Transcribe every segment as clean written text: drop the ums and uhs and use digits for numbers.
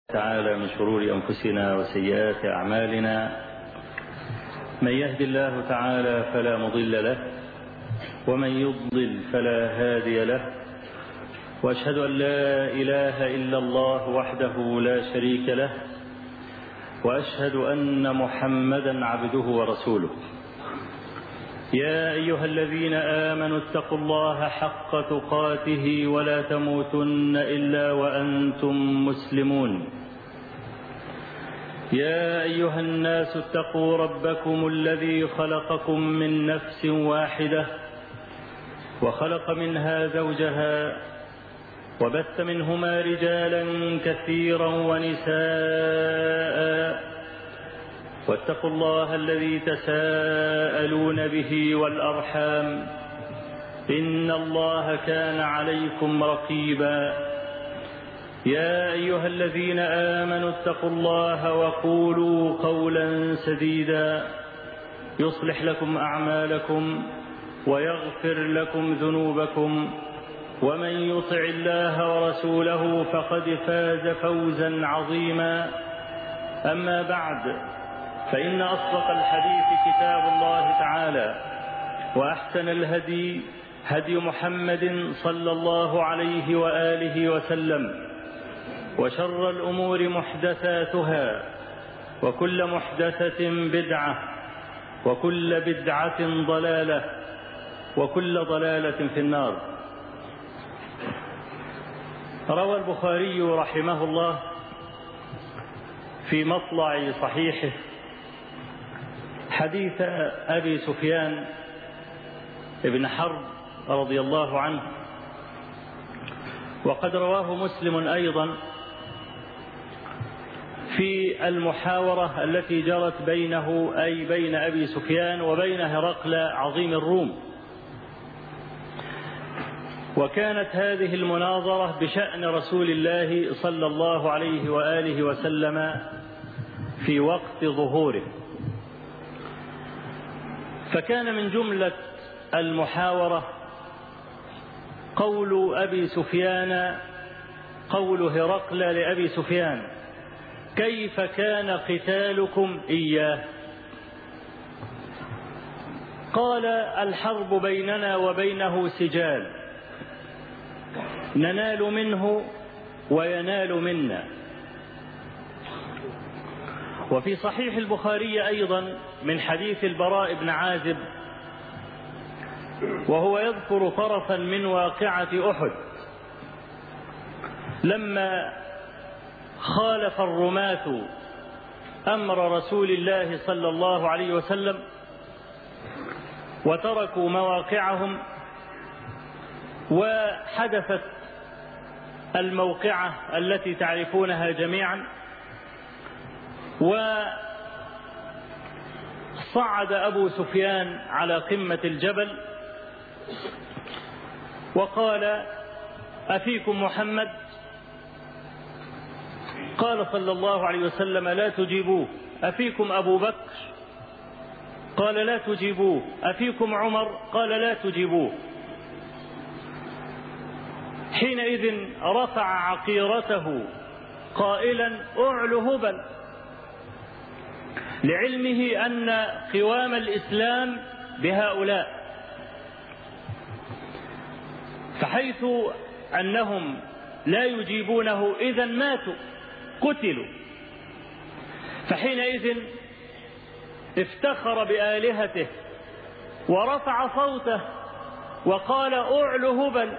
تعالى من شرور أنفسنا وسيئات أعمالنا. من يهد الله تعالى فلا مضل له، ومن يضلل فلا هادي له، وأشهد أن لا إله إلا الله وحده لا شريك له، وأشهد أن محمدا عبده ورسوله. يا أيها الذين آمنوا اتقوا الله حق تقاته ولا تموتن إلا وأنتم مسلمون. يا أيها الناس اتقوا ربكم الذي خلقكم من نفس واحدة، وخلق منها زوجها، وبث منهما رجالا كثيرا ونساء، واتقوا الله الذي تساءلون به والأرحام، إن الله كان عليكم رقيبا. يا أيها الذين آمنوا اتقوا الله وقولوا قولا سديدا يصلح لكم أعمالكم ويغفر لكم ذنوبكم، ومن يطع الله ورسوله فقد فاز فوزا عظيما. أما بعد، فإن أصدق الحديث كتاب الله تعالى، وأحسن الهدي هدي محمد صلى الله عليه وآله وسلم، وشر الأمور محدثاتها، وكل محدثة بدعة، وكل بدعة ضلالة، وكل ضلالة في النار. روى البخاري رحمه الله في مطلع صحيحه حديث أبي سفيان بن حرب رضي الله عنه، وقد رواه مسلم أيضا في المحاورة التي جرت بينه، أي بين أبي سفيان وبين هرقل عظيم الروم. وكانت هذه المناظرة بشأن رسول الله صلى الله عليه وآله وسلم في وقت ظهوره. فكان من جملة المحاورة قول أبي سفيان، قول هرقل لأبي سفيان: كيف كان قتالكم إياه؟ قال: الحرب بيننا وبينه سجال، ننال منه وينال منا. وفي صحيح البخاري أيضا من حديث البراء بن عازب، وهو يذكر طرفا من واقعة أحد، لما خالف الرماة أمر رسول الله صلى الله عليه وسلم وتركوا مواقعهم، وحدثت الموقعة التي تعرفونها جميعا. وصعد أبو سفيان على قمة الجبل وقال: أفيكم محمد؟ قال صلى الله عليه وسلم: لا تجيبوه. أفيكم أبو بكر؟ قال: لا تجيبوه. أفيكم عمر؟ قال: لا تجيبوه. حينئذ رفع عقيرته قائلا: أعلو هبل، لعلمه أن قوام الإسلام بهؤلاء، فحيث أنهم لا يجيبونه إذا ماتوا، قتلوا. فحينئذ افتخر بآلهته ورفع صوته وقال: أعلو هبل.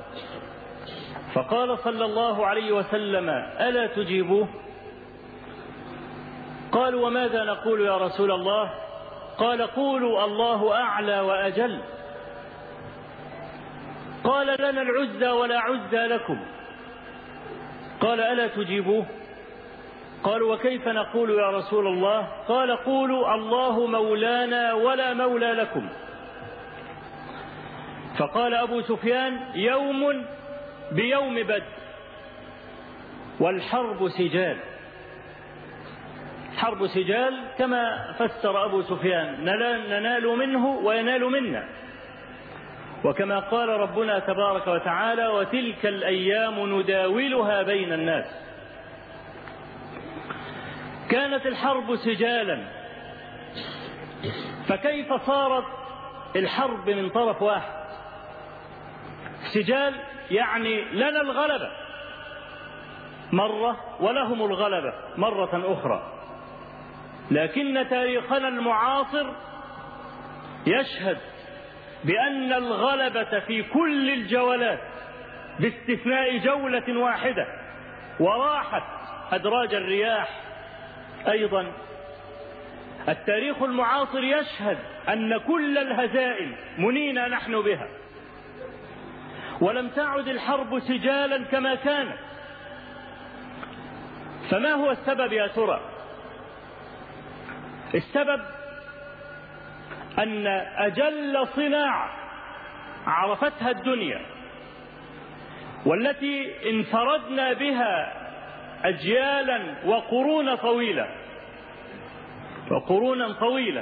فقال صلى الله عليه وسلم: ألا تجيبوه؟ قالوا: وماذا نقول يا رسول الله؟ قال: قولوا الله أعلى وأجل. قال: لنا العزى ولا عزى لكم. قال: ألا تجيبوه؟ قالوا: وكيف نقول يا رسول الله؟ قال: قولوا الله مولانا ولا مولى لكم. فقال أبو سفيان: يوم بيوم بدر، والحرب سجال. حرب سجال كما فسر أبو سفيان: ننال منه وينال منا. وكما قال ربنا تبارك وتعالى: وتلك الأيام نداولها بين الناس. كانت الحرب سجالا، فكيف صارت الحرب من طرف واحد؟ سجال يعني لنا الغلبة مرة ولهم الغلبة مرة أخرى، لكن تاريخنا المعاصر يشهد بأن الغلبة في كل الجولات باستثناء جولة واحدة وراحت أدراج الرياح. أيضا التاريخ المعاصر يشهد أن كل الهزائم منينا نحن بها، ولم تعد الحرب سجالا كما كانت. فما هو السبب يا ترى؟ السبب أن أجل صناعة عرفتها الدنيا والتي انفردنا بها أجيالا وقرونا طويلة،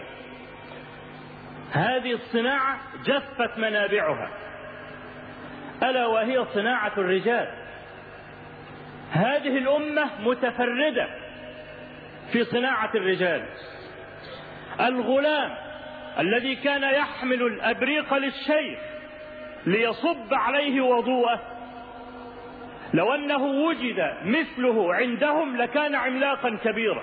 هذه الصناعة جفت منابعها، ألا وهي صناعة الرجال. هذه الأمة متفردة في صناعة الرجال. الغلام الذي كان يحمل الأبريق للشيخ ليصب عليه وضوءه، لو أنه وجد مثله عندهم لكان عملاقا كبيرا.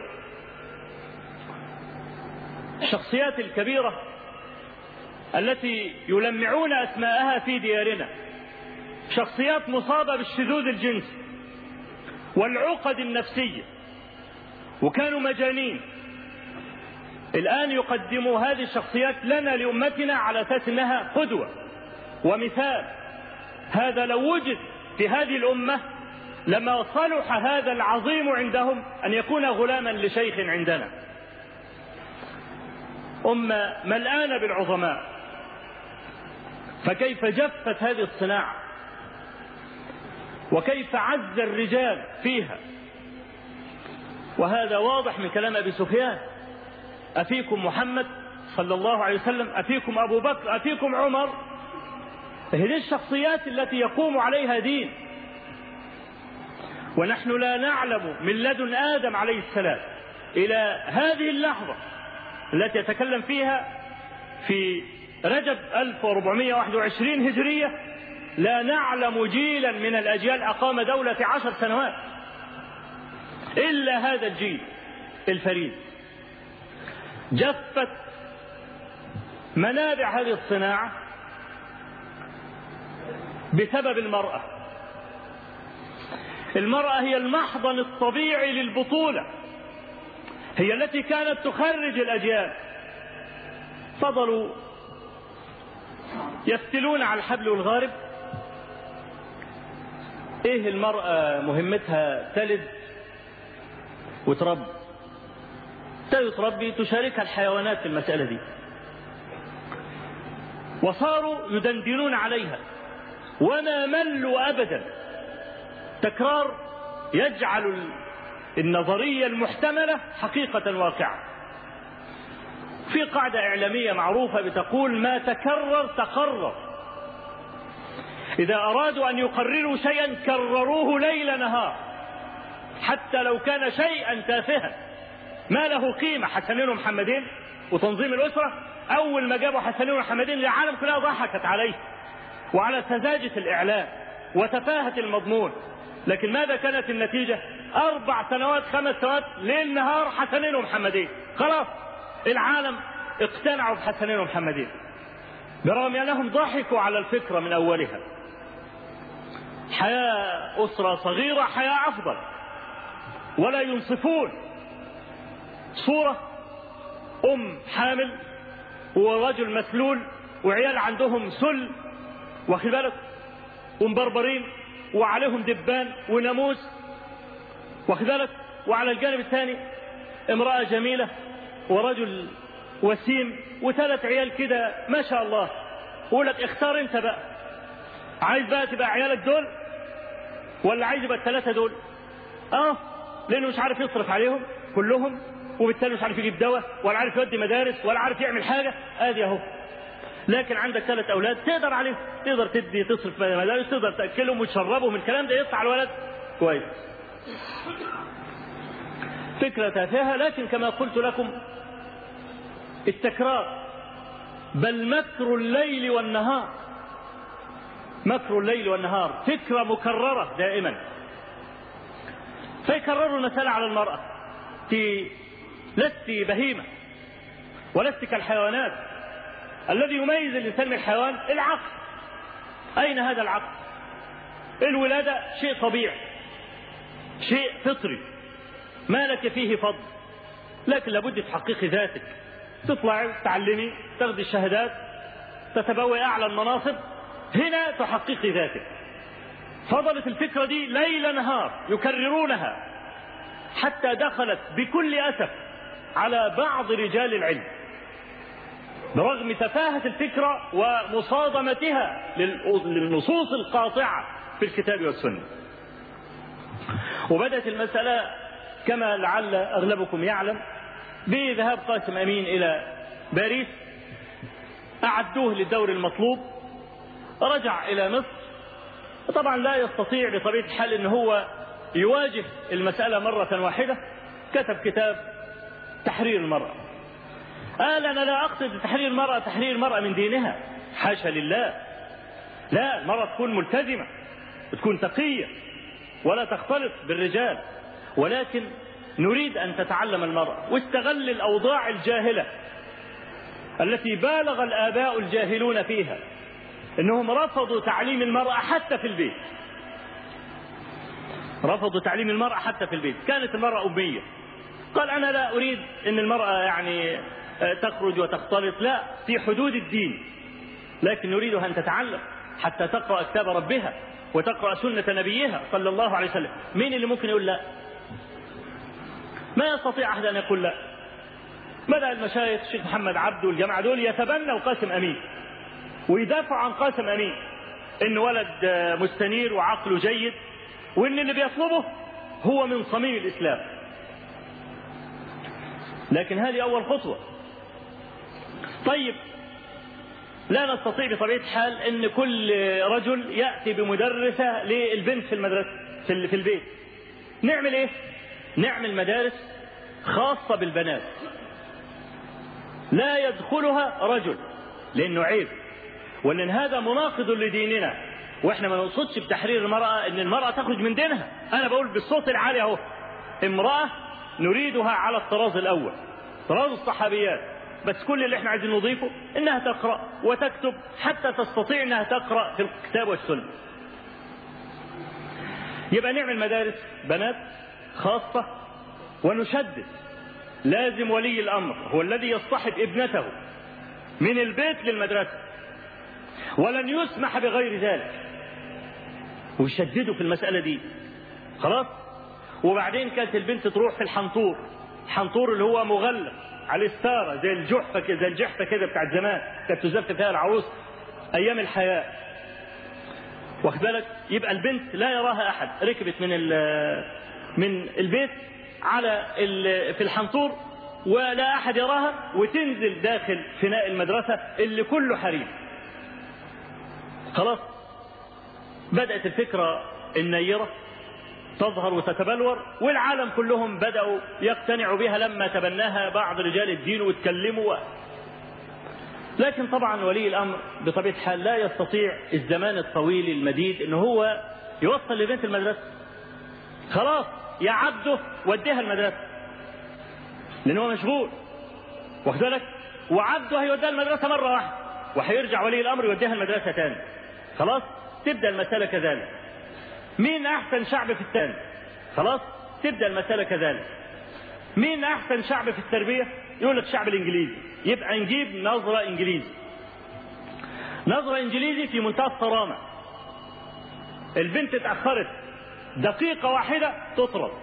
الشخصيات الكبيرة التي يلمعون أسماءها في ديارنا شخصيات مصابة بالشذوذ الجنسي والعقد النفسية، وكانوا مجانين. الآن يقدموا هذه الشخصيات لنا لأمتنا على أساس أنها قدوة ومثال. هذا لو وجد في هذه الأمة لما صلح هذا العظيم عندهم أن يكون غلاما لشيخ عندنا. أمة ملآنة بالعظماء، فكيف جفت هذه الصناعة وكيف عز الرجال فيها؟ وهذا واضح من كلام أبي سفيان: أفيكم محمد صلى الله عليه وسلم، أفيكم أبو بكر، أفيكم عمر. هذه الشخصيات التي يقوم عليها دين، ونحن لا نعلم من لدن آدم عليه السلام إلى هذه اللحظة التي يتكلم فيها في رجب 1421 هجرية، لا نعلم جيلا من الأجيال أقام دولة 10 سنوات إلا هذا الجيل الفريد. جفت منابع هذه الصناعة بسبب المرأة. المرأة هي المحضن الطبيعي للبطولة، هي التي كانت تخرج الأجيال. فضلوا يفتلون على الحبل والغارب. ايه المرأة مهمتها؟ تلد وتربي، تربي، تشاركها الحيوانات في المسألة دي. وصاروا يدندنون عليها وما ملوا أبدا. تكرار يجعل النظرية المحتملة حقيقة واقعة. في قاعدة إعلامية معروفة بتقول: ما تكرر تقرر. إذا أرادوا أن يقرروا شيئا كرروه ليل نهار، حتى لو كان شيئا تافها ما له قيمة. حسنين ومحمدين وتنظيم الأسرة، أول ما جابوا حسنين ومحمدين العالم كلها ضحكت عليه وعلى سذاجة الإعلام وتفاهة المضمون. لكن ماذا كانت النتيجة؟ 4 سنوات 5 سنوات ليل نهار حسنين ومحمدين. خلاص العالم اقتنعوا بحسنين ومحمدين، برغم أنهم ضحكوا على الفكرة من أولها. حياة أسرة صغيرة حياة أفضل، ولا ينصفون صورة أم حامل ورجل مسلول وعيال عندهم سل، واخد بالك، ومبربرين وعليهم دبان وناموس، واخد بالك، وعلى الجانب الثاني امرأة جميلة ورجل وسيم و3 عيال كده ما شاء الله. أقولك اختار انت بقى، عايز بقى تبقى عيالك دول ولا عايز يبقى ال3 دول؟ لأنه مش عارف يصرف عليهم كلهم، وبالتالي مش عارف يجيب دواء ولا عارف يودي مدارس ولا عارف يعمل حاجة. ادي اهو. لكن عندك 3 أولاد تقدر عليهم، تقدر تدي تصرف مدارس، تقدر تأكلهم وتشربهم، الكلام ده يطلع الولد كويس. فكرة تافهة، لكن كما قلت لكم التكرار، بل مكر الليل والنهار، مكر الليل والنهار، فكرة مكررة دائما. فيكرروا المسألة على المرأة، لست بهيمة ولست كالحيوانات. الذي يميز الإنسان من الحيوان العقل. أين هذا العقل؟ الولادة شيء طبيعي، شيء فطري، ما لك فيه فضل، لكن لابد تحققي ذاتك، تطلعي تعلمي، تاخذي الشهادات، تتبوي أعلى المناصب، هنا تحققي ذاتك. فضلت الفكرة دي ليل نهار يكررونها حتى دخلت بكل أسف على بعض رجال العلم، برغم تفاهة الفكرة ومصادمتها للنصوص القاطعة في الكتاب والسنة. وبدأت المسألة كما لعل أغلبكم يعلم بذهاب قاسم أمين إلى باريس، أعدوه للدور المطلوب، رجع إلى مصر. طبعا لا يستطيع بطبيعة الحال أنه هو يواجه المسألة مرة واحدة، كتب كتاب تحرير المرأة. قال أنا لا أقصد تحرير المرأة من دينها، حاشا لله، لا، المرأة تكون ملتزمة وتكون تقية ولا تختلط بالرجال، ولكن نريد أن تتعلم المرأة. واستغل الأوضاع الجاهلة التي بالغ الآباء الجاهلون فيها، إنهم رفضوا تعليم المرأة حتى في البيت، رفضوا تعليم المرأة حتى في البيت. كانت المرأة أمية، قال أنا لا أريد أن المرأة يعني تخرج وتختلط، لا، في حدود الدين، لكن نريدها أن تتعلم حتى تقرأ كتاب ربها وتقرأ سنة نبيها صلى الله عليه وسلم. مين اللي ممكن يقول لا؟ ما يستطيع أحد أن يقول لا. بدأ المشايخ الشيخ محمد عبده والجماعة دول يتبنوا قاسم أمين ويدافعوا عن قاسم أمين، إن ولد مستنير وعقله جيد، وإن اللي بيطلبه هو من صميم الإسلام. لكن هذه أول خطوة. طيب لا نستطيع بطبيعة الحال أن كل رجل يأتي بمدرسة للبنت في المدرسة في البيت. نعمل إيه؟ نعمل مدارس خاصة بالبنات لا يدخلها رجل، لأنه عيب، وأن هذا مناقض لديننا. وإحنا ما نقصدش بتحرير المرأة أن المرأة تخرج من دينها، أنا بقول بالصوت العالي أهو، امرأة نريدها على الطراز الأول، طراز الصحابيات، بس كل اللي احنا عايزين نضيفه انها تقرأ وتكتب حتى تستطيع انها تقرأ في الكتاب والسنة. يبقى نعمل مدارس بنات خاصة، ونشدد لازم ولي الأمر هو الذي يصطحب ابنته من البيت للمدرسة، ولن يسمح بغير ذلك، ويشددوا في المسألة دي. خلاص. وبعدين كانت البنت تروح في الحنطور اللي هو مغلق على الستارة زي الجحفة كده بتاعت زمان، كانت تزف فيها العروس أيام الحياة، واخد بالك؟ يبقى البنت لا يراها أحد، ركبت من البيت على في الحنطور ولا أحد يراها، وتنزل داخل فناء المدرسة اللي كله حريم. خلاص. بدأت الفكرة النيرة تظهر وتتبلور، والعالم كلهم بدأوا يقتنعوا بها لما تبناها بعض رجال الدين واتكلموا. لكن طبعا ولي الأمر بطبيعة الحال لا يستطيع الزمان الطويل المديد إنه هو يوصل لبنت المدرسة. خلاص يا عبده وديها المدرسة، لأنه مشغول، واخد بالك؟ وعبده هيوديها المدرسة مرة واحدة، وهيرجع ولي الأمر يوديها المدرسة تاني. خلاص. تبدأ المسألة كذلك. مين أحسن شعب في التاني؟ خلاص. تبدأ المسألة كذلك. مين أحسن شعب في التربية؟ يقول لك الشعب الإنجليزي، يبقى نجيب نظرة إنجليزي في منتهى الصرامة. البنت اتأخرت دقيقة واحدة تطرد،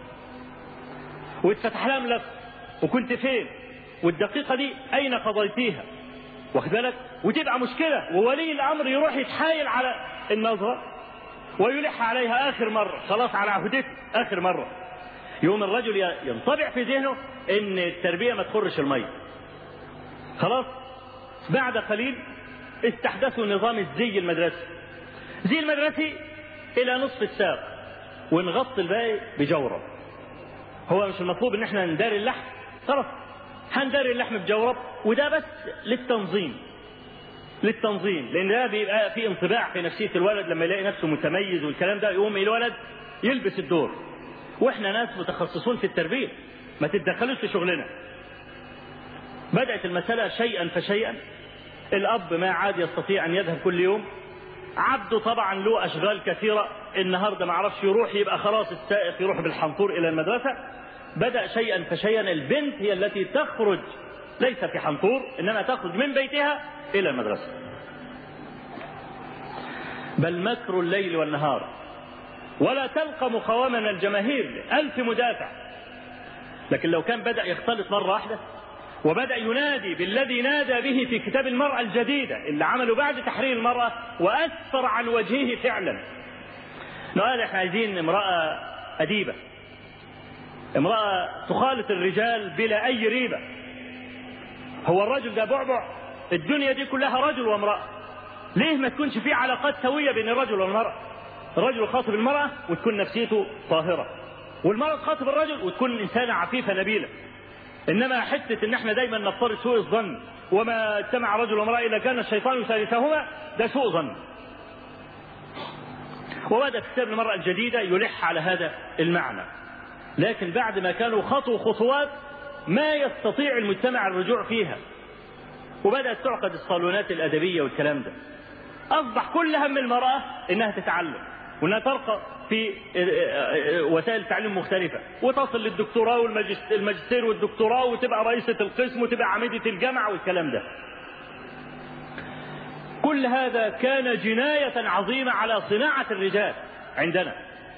ويتفتح لها ملف، وكنت فين؟ والدقيقة دي أين قضيتيها؟ واخد بالك؟ وتبقى مشكلة، وولي الأمر يروح يتحايل على النظرة ويلح عليها آخر مرة، خلاص على عهدته آخر مرة. يوم الرجل ينطبع في ذهنه إن التربية ما تخرش المية. خلاص. بعد قليل استحدثوا نظام الزي المدرسي، زي المدرسي إلى نصف الساق، ونغطي الباقي بجورة. هو مش المطلوب ان احنا نداري اللحم، خلاص هنداري اللحم بجورب، وده بس للتنظيم، لان ده بيبقى في انطباع في نفسيه الولد لما يلاقي نفسه متميز والكلام ده، يقوم الولد يلبس الدور. واحنا ناس متخصصون في التربيه، ما تتدخلوش في شغلنا. بدأت المسألة شيئا فشيئا. الأب ما عاد يستطيع أن يذهب كل يوم، عبده طبعا له أشغال كثيرة، النهاردة ما عرفش يروح، يبقى خلاص السائق يروح بالحنطور إلى المدرسة. بدأ شيئا فشيئا البنت هي التي تخرج، ليس في حنطور، إنما تخرج من بيتها إلى المدرسة. بل مكر الليل والنهار، ولا تلقى مقاومة من الجماهير، 1000 مدافع. لكن لو كان بدأ يختلط مرة واحدة وبدأ ينادي بالذي نادى به في كتاب المرأة الجديدة اللي عمله بعد تحرير المرأة وأسفر عن وجهه فعلا، قال احنا عايزين امرأة أديبة، امرأة تخالط الرجال بلا أي ريبة. هو الرجل ده بعبع؟ الدنيا دي كلها رجل وامرأة، ليه ما تكونش في علاقات سوية بين الرجل والمرأة؟ الرجل يخاطب المرأة وتكون نفسيته طاهرة، والمرأة تخاطب الرجل وتكون إنسانة عفيفة نبيلة. إنما حتة إن احنا دايما نفترض سوء الظن، وما اجتمع رجل وامرأة إلا كان الشيطان ثالثهما، ده سوء ظن. وبدأ كتاب المرأة الجديدة يلح على هذا المعنى، لكن بعد ما كانوا خطوا خطوات ما يستطيع المجتمع الرجوع فيها، وبدأت تعقد الصالونات الأدبية والكلام ده. أصبح كل هم المرأة إنها تتعلم وإنها ترقى في وسائل التعليم مختلفة، وتصل للدكتوراه والماجستير والدكتوراه، وتبقى رئيسة القسم، وتبقى عميدة الجامعة والكلام ده. كل هذا كان جناية عظيمة على صناعة الرجال عندنا.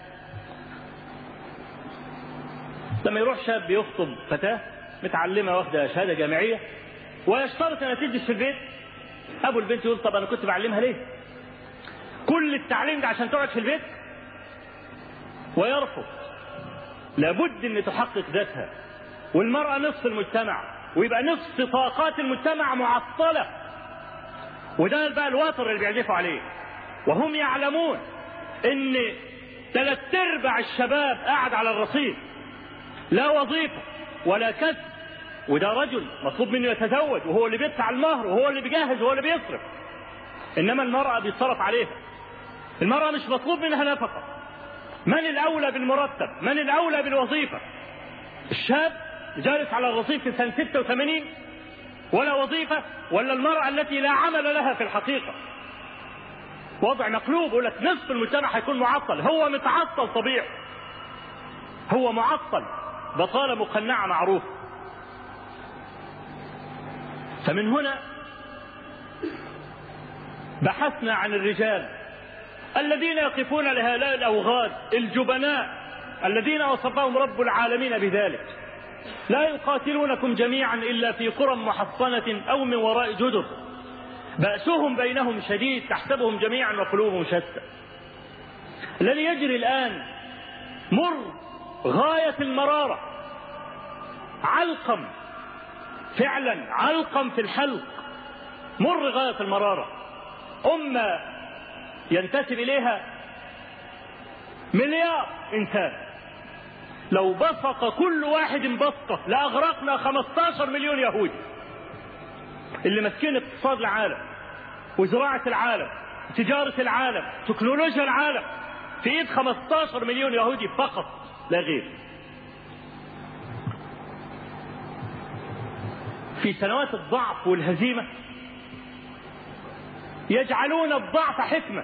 لما يروح شاب يخطب فتاة متعلمة واخدة شهادة جامعية ويشترط أن تجلس في البيت، أبو البنت يقول طب أنا كنت بعلمها ليه؟ كل التعليم ده عشان تقعد في البيت؟ ويرفض. لابد أن تحقق ذاتها، والمرأة نصف المجتمع، ويبقى نصف طاقات المجتمع معطلة، وده بقى الوتر اللي بيعزفوا عليه. وهم يعلمون ان 3/4 الشباب قاعد على الرصيف، لا وظيفة ولا كسب، وده رجل مطلوب منه يتزوج، وهو اللي بيدفع المهر، وهو اللي بيجهز، وهو اللي بيصرف. انما المرأة بيتصرف عليها. المرأة مش مطلوب منها نفقة. من الأولى بالمرتب؟ من الأولى بالوظيفة؟ الشاب جالس على الرصيف في سنة 86 ولا وظيفة، ولا المرأة التي لا عمل لها في الحقيقة؟ وضع مقلوب. يقول لك نصف المجتمع هيكون معطل. هو متعطل طبيعي، هو معطل، بطالة مقنعة معروفة. فمن هنا بحثنا عن الرجال الذين يقفون لهؤلاء الأوغاد الجبناء الذين وصفهم رب العالمين بذلك. لا يقاتلونكم جميعا إلا في قرى محصنة أو من وراء جدر، بأسهم بينهم شديد، تحسبهم جميعا وقلوبهم شتى. الذي يجري الآن مر غاية المرارة، علقم فعلا، علقم في الحلق، مر غاية المرارة. أمة ينتسب إليها 1,000,000 إنسان، لو بصق كل واحد بصقة لأغرقنا 15 مليون يهودي اللي ماسكين اقتصاد العالم وزراعة العالم وتجارة العالم تكنولوجيا العالم في ايد 15 مليون يهودي فقط لا غير. في سنوات الضعف والهزيمة يجعلون الضعف حكمة،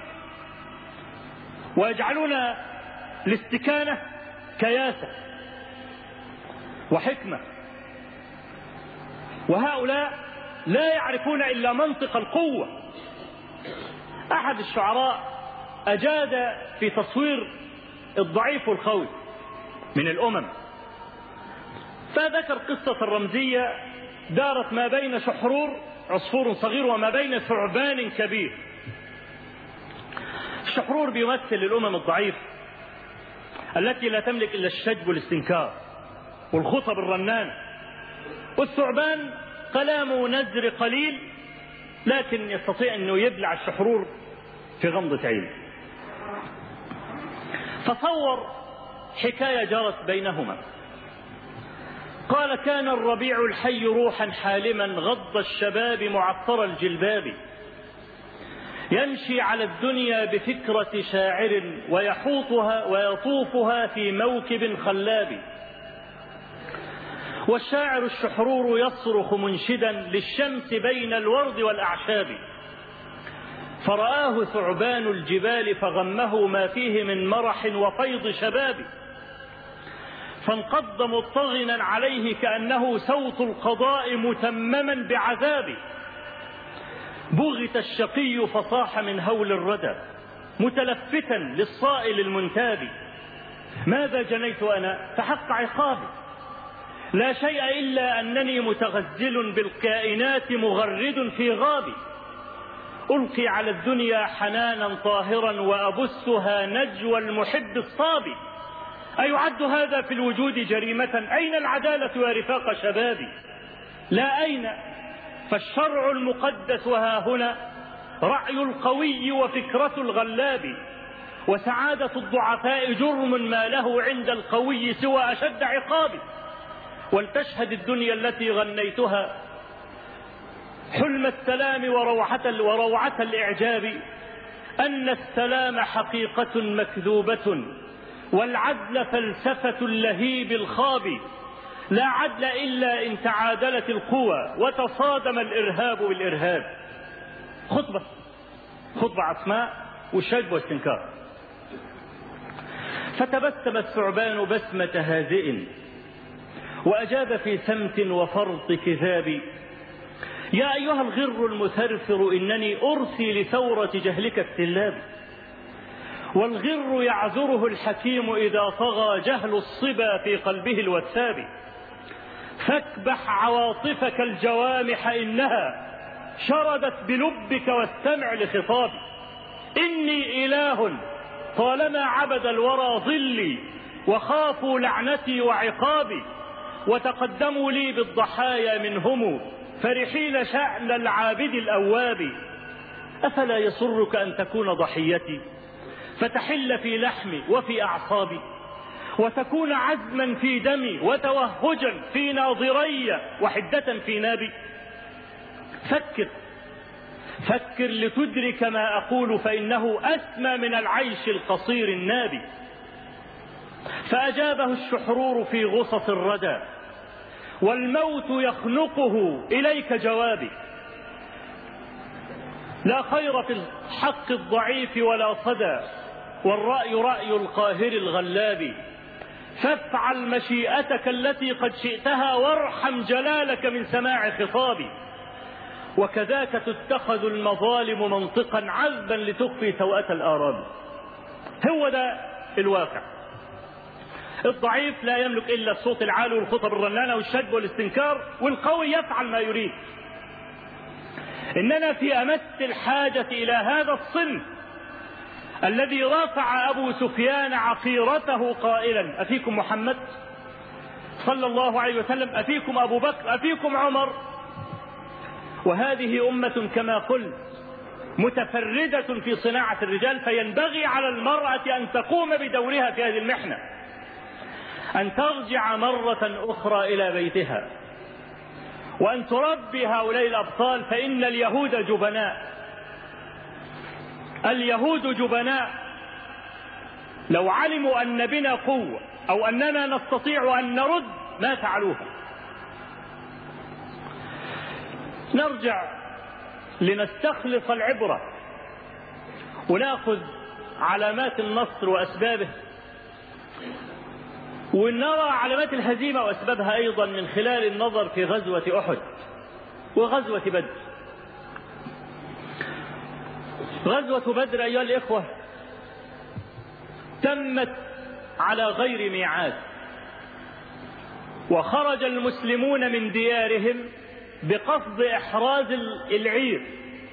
ويجعلون الاستكانة كياسة وحكمة. وهؤلاء لا يعرفون إلا منطق القوة. أحد الشعراء أجاد في تصوير الضعيف والخوي من الأمم، فذكر قصة الرمزية دارت ما بين شحرور عصفور صغير وما بين ثعبان كبير. الشحرور بيمثل الأمم الضعيف التي لا تملك إلا الشجب والاستنكار والخطب الرنان، والثعبان كلامه نزر قليل لكن يستطيع أنه يبلع الشحرور في غمضة عين. فصور حكاية جرت بينهما قال: كان الربيع الحي روحا حالما غض الشباب معطر الجلباب، يمشي على الدنيا بفكرة شاعر ويحوطها ويطوفها في موكب خلاب. والشاعر الشحرور يصرخ منشدا للشمس بين الورد والأعشاب، فرآه ثعبان الجبال فغمه ما فيه من مرح وفيض شباب، فانقض مضطغنا عليه كأنه سوط القضاء متمما بعذاب. بغت الشقي فصاح من هول الردى متلفتا للصائل المنتاب، ماذا جنيت أنا فحق عقابي، لا شيء إلا أنني متغزل بالكائنات مغرد في غابي، ألقي على الدنيا حنانا طاهرا وأبثها نجوى المحب الصابي، أيعد هذا في الوجود جريمة؟ أين العدالة يا رفاق شبابي؟ لا أين، فالشرع المقدس ها هنا رأي القوي وفكرة الغلاب، وسعادة الضعفاء جرم ما له عند القوي سوى أشد عقاب. ولتشهد الدنيا التي غنيتها حلم السلام وروعة الإعجاب، أن السلام حقيقة مكذوبة والعدل فلسفة اللهيب الخاب، لا عدل إلا إن تعادلت القوى وتصادم الإرهاب بالإرهاب. خطبة عصماء وشجب واستنكار. فتبسم الثعبان بسمة هازئ وأجاب في سمت وفرط كذاب: يا أيها الغر المثرثر إنني أرثي لثورة جهلك السلاب، والغر يعذره الحكيم إذا طغى جهل الصبا في قلبه الوثاب، فاكبح عواطفك الجوامح إنها شردت بلبك واستمع لخطابي، إني إله طالما عبد الورى ظلي وخافوا لعنتي وعقابي، وتقدموا لي بالضحايا منهم فرحين شأن العابد الأواب، أفلا يسرك أن تكون ضحيتي فتحل في لحمي وفي أعصابي، وتكون عزما في دمي وتوهجا في ناظري وحدة في نابي؟ فكر لتدرك ما أقول، فإنه أسمى من العيش القصير النابي. فأجابه الشحرور في غصص الردى: والموت يخنقه إليك جوابي، لا خير في الحق الضعيف ولا صدى، والرأي رأي القاهر الغلاب، فافعل مشيئتك التي قد شئتها وارحم جلالك من سماع خطابي، وكذاك تتخذ المظالم منطقا عذبا لتخفي سوءة الآرام. هو ده الواقع. الضعيف لا يملك إلا الصوت العالي والخطب الرنانة والشجب والاستنكار، والقوي يفعل ما يريد. إننا في أمس الحاجة إلى هذا الصنف الذي رافع أبو سفيان عقيرته قائلا: أفيكم محمد صلى الله عليه وسلم، أفيكم أبو بكر، أفيكم عمر. وهذه أمة كما قلت متفردة في صناعة الرجال، فينبغي على المرأة أن تقوم بدورها في هذه المحنة، أن ترجع مرة أخرى إلى بيتها وأن تربي هؤلاء الأبطال، فإن اليهود جبناء. اليهود جبناء، لو علموا أن بنا قوة أو أننا نستطيع أن نرد ما فعلوها. نرجع لنستخلص العبرة ونأخذ علامات النصر وأسبابه، ونرى علامات الهزيمة وأسبابها أيضا من خلال النظر في غزوة أحد وغزوة بدر. غزوة بدر أيها الإخوة تمت على غير ميعاد، وخرج المسلمون من ديارهم بقصد إحراز العير.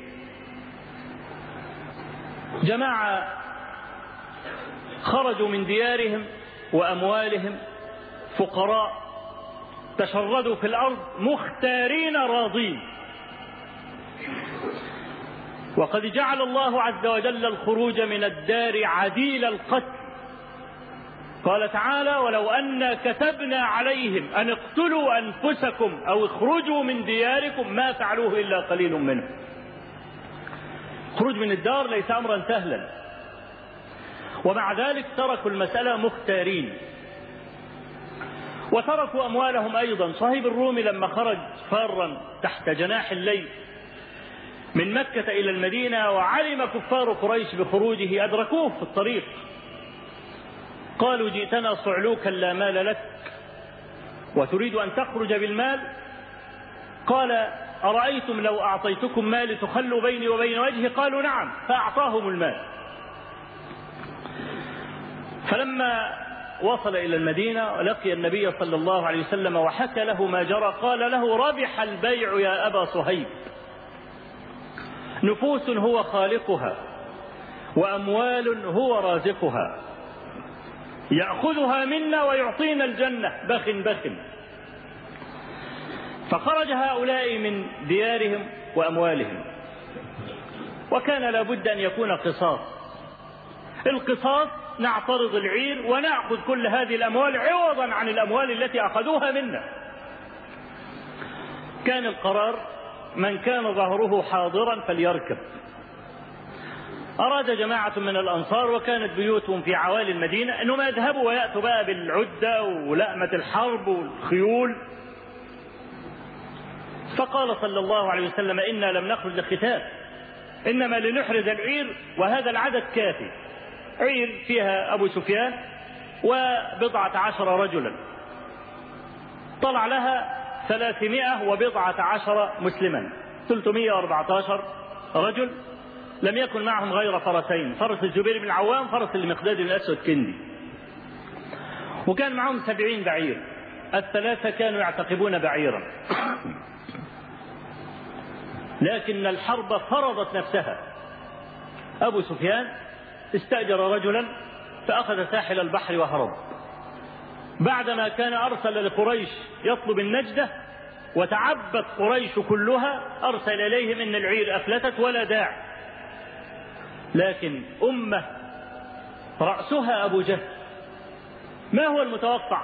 جماعة خرجوا من ديارهم وأموالهم فقراء، تشردوا في الأرض مختارين راضين. وقد جعل الله عز وجل الخروج من الدار عديل القتل، قال تعالى: ولو أن كتبنا عليهم أن اقتلوا أنفسكم أو اخرجوا من دياركم ما فعلوه إلا قليل منهم. خروج من الدار ليس أمرا سهلا، ومع ذلك تركوا المسألة مختارين وتركوا أموالهم أيضا. صهيب الرومي لما خرج فارا تحت جناح الليل من مكة إلى المدينة وعلم كفار قريش بخروجه أدركوه في الطريق، قالوا: جئتنا صعلوكا لا مال لك وتريد أن تخرج بالمال؟ قال: أرأيتم لو أعطيتكم مالي تخلوا بيني وبين وجهي؟ قالوا: نعم. فأعطاهم المال. فلما وصل إلى المدينة لقي النبي صلى الله عليه وسلم وحكى له ما جرى، قال له: ربح البيع يا أبا صهيب، نفوس هو خالقها وأموال هو رازقها، يأخذها منا ويعطينا الجنة بخ بخ. فخرج هؤلاء من ديارهم وأموالهم، وكان لابد أن يكون قصاص. القصاص: نعترض العير ونأخذ كل هذه الأموال عوضا عن الأموال التي أخذوها منا. كان القرار: من كان ظهره حاضرا فليركب. أراد جماعة من الأنصار وكانت بيوتهم في عوالي المدينة أنهم يذهبوا ويأتوا بقى بالعدة ولأمة الحرب والخيول. فقال صلى الله عليه وسلم: إنا لم نخرج للقتال، إنما لنحرز العير، وهذا العدد كافي. عير فيها أبو سفيان و10 رجلا، طلع لها 310 مسلما، 314 رجل، لم يكن معهم غير فرسين: فرس الزبير بن العوام، فرس المقداد بن الأسود كندي، وكان معهم 70 بعير. الثلاثة كانوا يعتقبون بعيرا. لكن الحرب فرضت نفسها. أبو سفيان استأجر رجلا فأخذ ساحل البحر وهرب. بعدما كان أرسل لقريش يطلب النجدة وتعبت قريش كلها، أرسل إليهم إن العير أفلتت ولا داعي. لكن أمة رأسها أبو جهل، ما هو المتوقع؟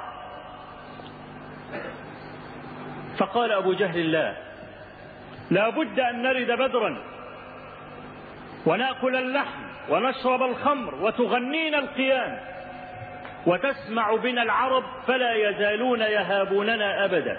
فقال أبو جهل: لا بد أن نرد بدرا ونأكل اللحم ونشرب الخمر وتغنينا القيام وتسمع بنا العرب فلا يزالون يهابوننا أبدا.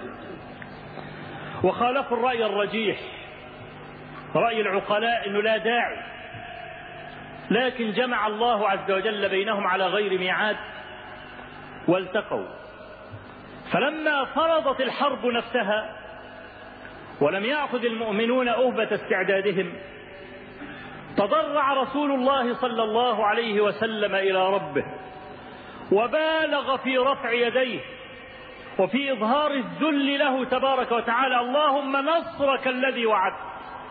وخالفوا الرأي الرجيح، رأي العقلاء أنه لا داعي، لكن جمع الله عز وجل بينهم على غير ميعاد والتقوا. فلما فرضت الحرب نفسها ولم يأخذ المؤمنون أهبة استعدادهم، تضرع رسول الله صلى الله عليه وسلم إلى ربه وبالغ في رفع يديه وفي إظهار الذل له تبارك وتعالى: اللهم نصرك الذي وعدت،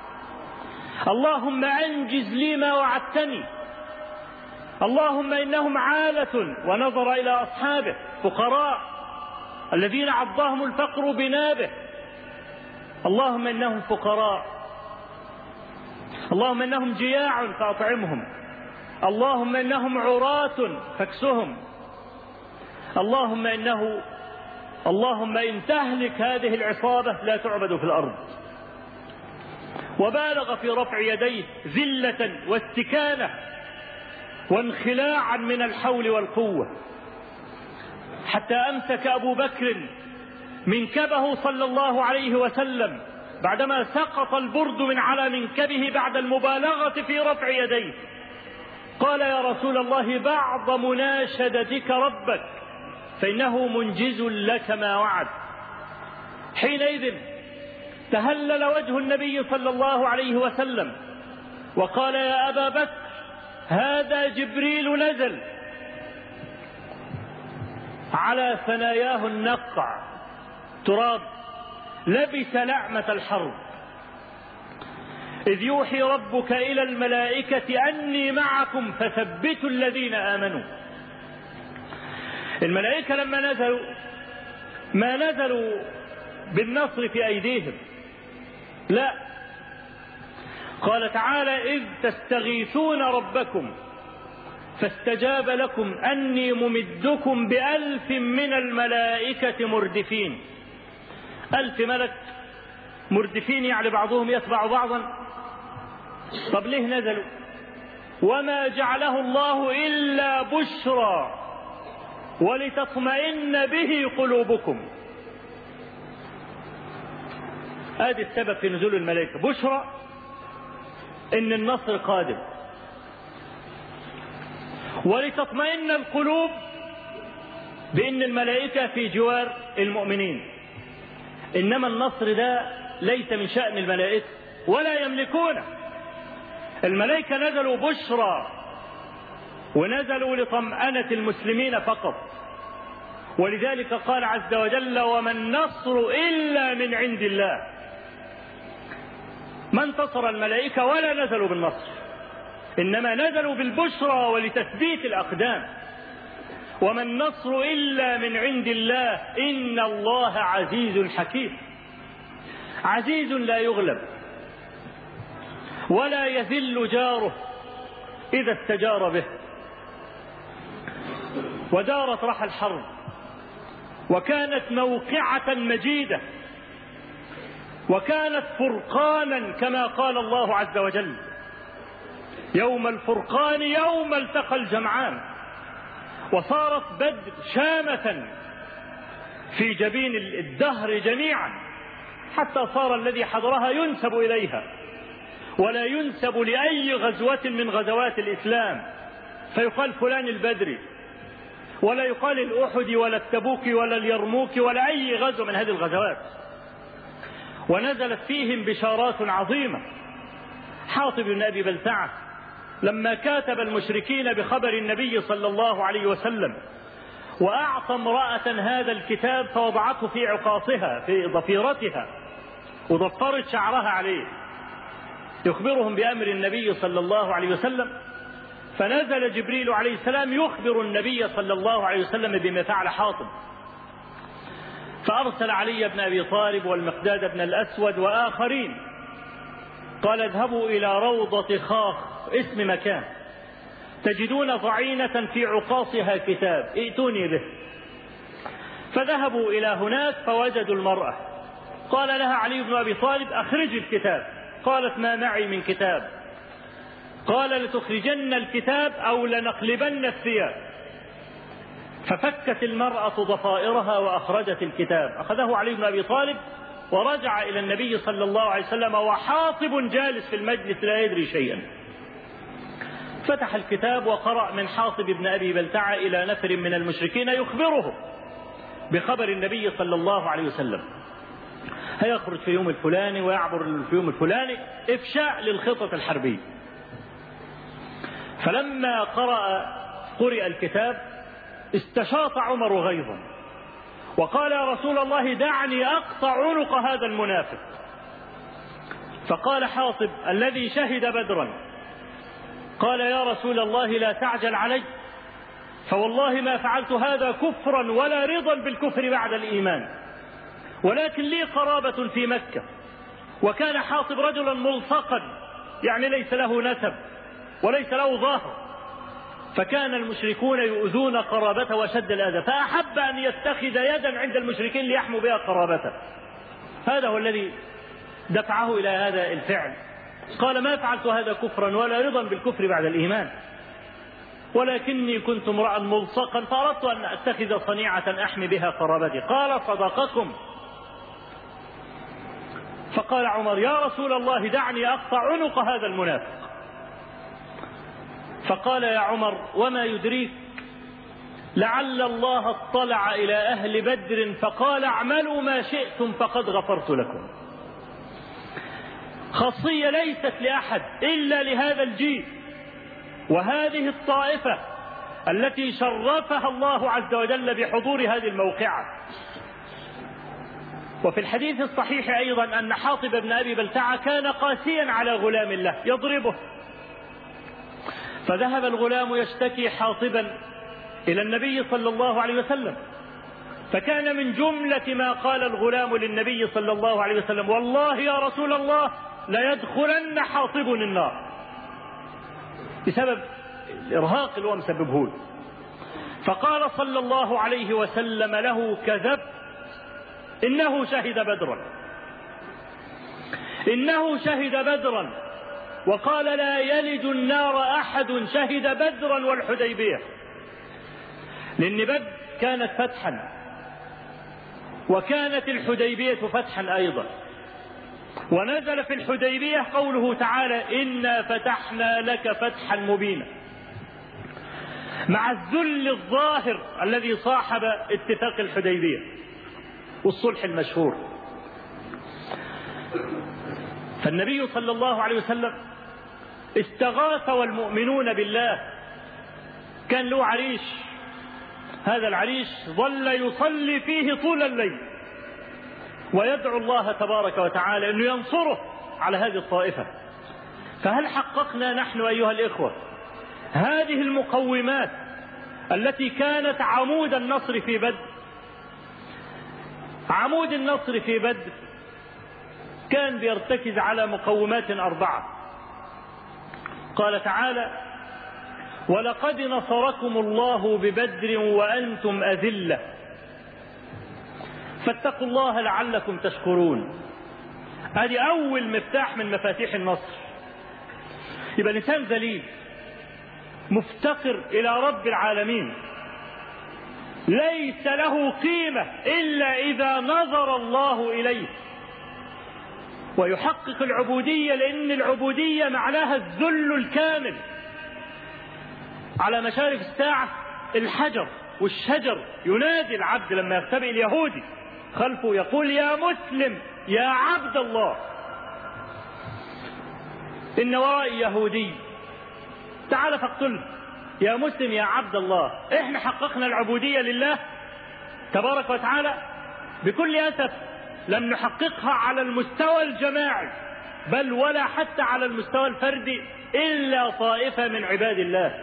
اللهم أنجز لي ما وعدتني، اللهم إنهم عالة. ونظر إلى أصحابه فقراء الذين عضهم الفقر بنابه: اللهم إنهم فقراء، اللهم إنهم جياع فأطعمهم، اللهم إنهم عراة فاكسهم، اللهم إن تهلك هذه العصابة لا تعبد في الأرض. وبالغ في رفع يديه ذلة واستكانة وانخلاعا من الحول والقوة، حتى أمسك أبو بكر منكبه صلى الله عليه وسلم بعدما سقط البرد من على منكبه بعد المبالغة في رفع يديه. قال: يا رسول الله، بعض مناشدتك ربك فإنه منجز لك ما وعد. حينئذ تهلل وجه النبي صلى الله عليه وسلم وقال: يا أبا بكر، هذا جبريل نزل على ثناياه النقع تراب، لبس لعمة الحرب، إذ يوحي ربك إلى الملائكة أني معكم فثبتوا الذين آمنوا. الملائكة لما نزلوا ما نزلوا بالنصر في أيديهم، لا، قال تعالى: إذ تستغيثون ربكم فاستجاب لكم أني ممدكم ب1000 من الملائكة مردفين. 1000 ملك مردفين، يعني بعضهم يتبع بعضا. طب ليه نزلوا؟ وما جعله الله إلا بشرى ولتطمئن به قلوبكم. هذا السبب في نزول الملائكة، بشرى إن النصر قادم، ولتطمئن القلوب بأن الملائكة في جوار المؤمنين. إنما النصر ده ليس من شأن الملائكة ولا يملكونه. الملائكة نزلوا بشرى ونزلوا لطمأنة المسلمين فقط. ولذلك قال عز وجل: وما النصر إلا من عند الله. ما انتصر الملائكة ولا نزلوا بالنصر، إنما نزلوا بالبشرى ولتثبيت الأقدام. وما النصر إلا من عند الله إن الله عزيز حكيم. عزيز لا يغلب ولا يذل جاره إذا استجار به. ودارت رحى الحرب وكانت موقعة مجيدة، وكانت فرقانا كما قال الله عز وجل: يوم الفرقان يوم التقى الجمعان. وصارت بدر شامة في جبين الدهر جميعا، حتى صار الذي حضرها ينسب إليها ولا ينسب لأي غزوة من غزوات الإسلام، فيقال فلان البدري، ولا يقال الأحد ولا التبوك ولا اليرموك ولا أي غزوة من هذه الغزوات. ونزلت فيهم بشارات عظيمة. حاطب بن أبي بلتعة لما كاتب المشركين بخبر النبي صلى الله عليه وسلم وأعطى امرأة هذا الكتاب فوضعته في عقاصها في ضفيرتها وضفرت شعرها عليه يخبرهم بأمر النبي صلى الله عليه وسلم، فنزل جبريل عليه السلام يخبر النبي صلى الله عليه وسلم بما فعل حاطب. فأرسل علي بن أبي طالب والمقداد بن الأسود وآخرين، قال: اذهبوا إلى روضة خاخ، اسم مكان، تجدون ضعينة في عقاصها كتاب، ائتوني به. فذهبوا إلى هناك فوجدوا المرأة. قال لها علي بن أبي طالب: أخرجي الكتاب. قالت: ما معي من كتاب. قال: لتخرجن الكتاب أو لنقلبن الثياب. ففكت المرأة ضفائرها وأخرجت الكتاب. أخذه علي بن أبي طالب ورجع إلى النبي صلى الله عليه وسلم وحاطب جالس في المجلس لا يدري شيئا. فتح الكتاب وقرأ من حاطب بن أبي بلتعة إلى نفر من المشركين يخبره بخبر النبي صلى الله عليه وسلم، هيخرج في يوم الفلاني ويعبر في يوم الفلاني، إفشاء للخطة الحربية. فلما قرئ الكتاب استشاط عمر غيظا وقال: يا رسول الله دعني أقطع عنق هذا المنافق. فقال حاطب الذي شهد بدرا: قال: يا رسول الله لا تعجل علي، فوالله ما فعلت هذا كفرا ولا رضا بالكفر بعد الإيمان، ولكن لي قرابة في مكة. وكان حاطب رجلا ملصقا، يعني ليس له نسب وليس له ظاهر، فكان المشركون يؤذون قرابته وشد الأذى، فأحب أن يتخذ يدا عند المشركين ليحموا بها قرابته. هذا هو الذي دفعه إلى هذا الفعل. قال: ما فعلت هذا كفرا ولا رضا بالكفر بعد الإيمان، ولكني كنت امرأ ملصقا فأردت أن أتخذ صنيعة أحمي بها قرابتي. قال: صدقكم. فقال عمر: يا رسول الله دعني أقطع عنق هذا المنافق. فقال: يا عمر وما يدريك لعل الله اطلع إلى أهل بدر فقال: اعملوا ما شئتم فقد غفرت لكم. خاصية ليست لأحد إلا لهذا الجيل وهذه الطائفة التي شرفها الله عز وجل بحضور هذه الموقعة. وفي الحديث الصحيح أيضا أن حاطب بن أبي بلتعة كان قاسيا على غلام له يضربه، فذهب الغلام يشتكي حاطبا إلى النبي صلى الله عليه وسلم، فكان من جملة ما قال الغلام للنبي صلى الله عليه وسلم: والله يا رسول الله ليدخلن حاطب النار، بسبب الإرهاق اللي هو مسببه له. فقال صلى الله عليه وسلم له: كذب، إنه شهد بدرا، إنه شهد بدرا. وقال: لا يلج النار أحد شهد بدرا والحديبية، لأن بدر كانت فتحا، وكانت الحديبية فتحا أيضا. ونزل في الحديبية قوله تعالى: إنا فتحنا لك فتحا مبينا، مع الذل الظاهر الذي صاحب اتفاق الحديبية والصلح المشهور. فالنبي صلى الله عليه وسلم استغاث والمؤمنون بالله. كان له عريش، هذا العريش ظل يصلي فيه طول الليل ويدعو الله تبارك وتعالى أنه ينصره على هذه الطائفة. فهل حققنا نحن أيها الإخوة هذه المقومات التي كانت عمود النصر في بدر؟ عمود النصر في بدر كان بيرتكز على مقومات 4. قال تعالى: ولقد نصركم الله ببدر وأنتم أذلة فاتقوا الله لعلكم تشكرون. هذه أول مفتاح من مفاتيح النصر. يبقى الإنسان ذليل مفتقر إلى رب العالمين، ليس له قيمة إلا إذا نظر الله إليه، ويحقق العبودية، لأن العبودية معناها الذل الكامل. على مشارف الساعة الحجر والشجر ينادي العبد لما يختبئ اليهودي خلفه يقول: يا مسلم يا عبد الله، إن ورائي يهودي تعال فاقتله. يا مسلم يا عبد الله. إحنا حققنا العبودية لله تبارك وتعالى بكل أسف لم نحققها على المستوى الجماعي، بل ولا حتى على المستوى الفردي، إلا طائفة من عباد الله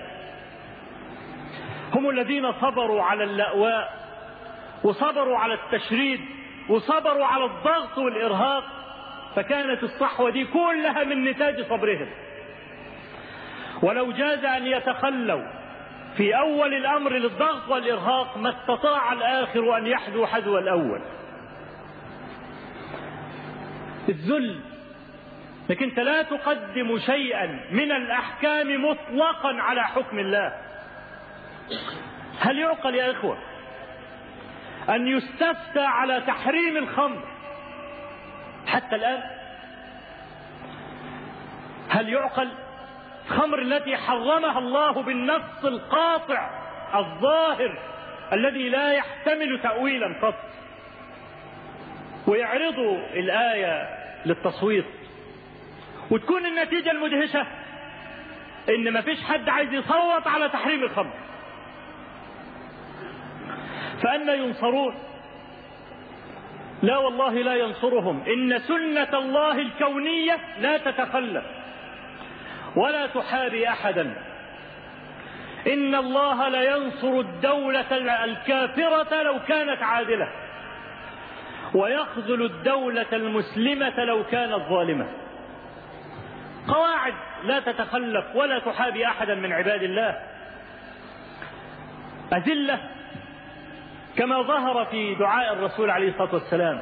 هم الذين صبروا على اللأواء، وصبروا على التشريد، وصبروا على الضغط والإرهاق. فكانت الصحوة دي كلها من نتاج صبرهم. ولو جاز أن يتخلوا في أول الأمر للضغط والإرهاق ما استطاع الآخر أن يحذو حذو الأول. الذل، لكن أنت لا تقدم شيئا من الأحكام مطلقا على حكم الله. هل يعقل يا إخوة أن يستفتى على تحريم الخمر حتى الآن؟ هل يعقل الخمر التي حرمها الله بالنص القاطع الظاهر الذي لا يحتمل تأويلا قط، ويعرضوا الآية للتصويت وتكون النتيجة المدهشة إن ما فيش حد عايز يصوت على تحريم الخمر؟ فأنا ينصرون؟ لا والله لا ينصرهم. إن سنة الله الكونية لا تتخلف ولا تحابي أحدا. إن الله لا ينصر الدولة الكافرة لو كانت عادلة، ويخذل الدولة المسلمة لو كانت ظالمة. قواعد لا تتخلف ولا تحابي أحدا من عباد الله. أذلة كما ظهر في دعاء الرسول عليه الصلاة والسلام،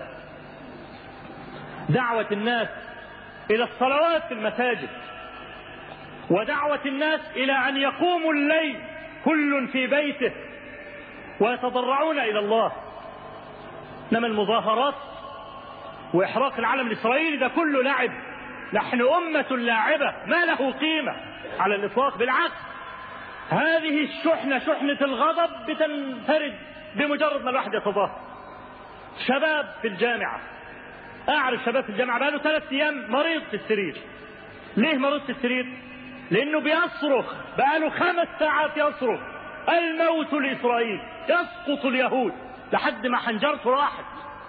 دعوة الناس إلى الصلوات في المساجد، ودعوة الناس إلى أن يقوموا الليل كل في بيته ويتضرعون إلى الله. إنما المظاهرات وإحراق العلم الإسرائيلي ده كله لعب. نحن أمة لاعبة ما له قيمة على الإطلاق. بالعكس، هذه الشحنة، شحنة الغضب، بتنفرد بمجرد ما الواحد يتظاهر. شباب في الجامعة، أعرف شباب في الجامعة بقاله 3 أيام مريض في السرير. ليه مريض في السرير؟ لأنه بيصرخ بقاله 5 ساعات يصرخ: الموت لإسرائيل، يسقط اليهود، لحد ما حنجرته راحت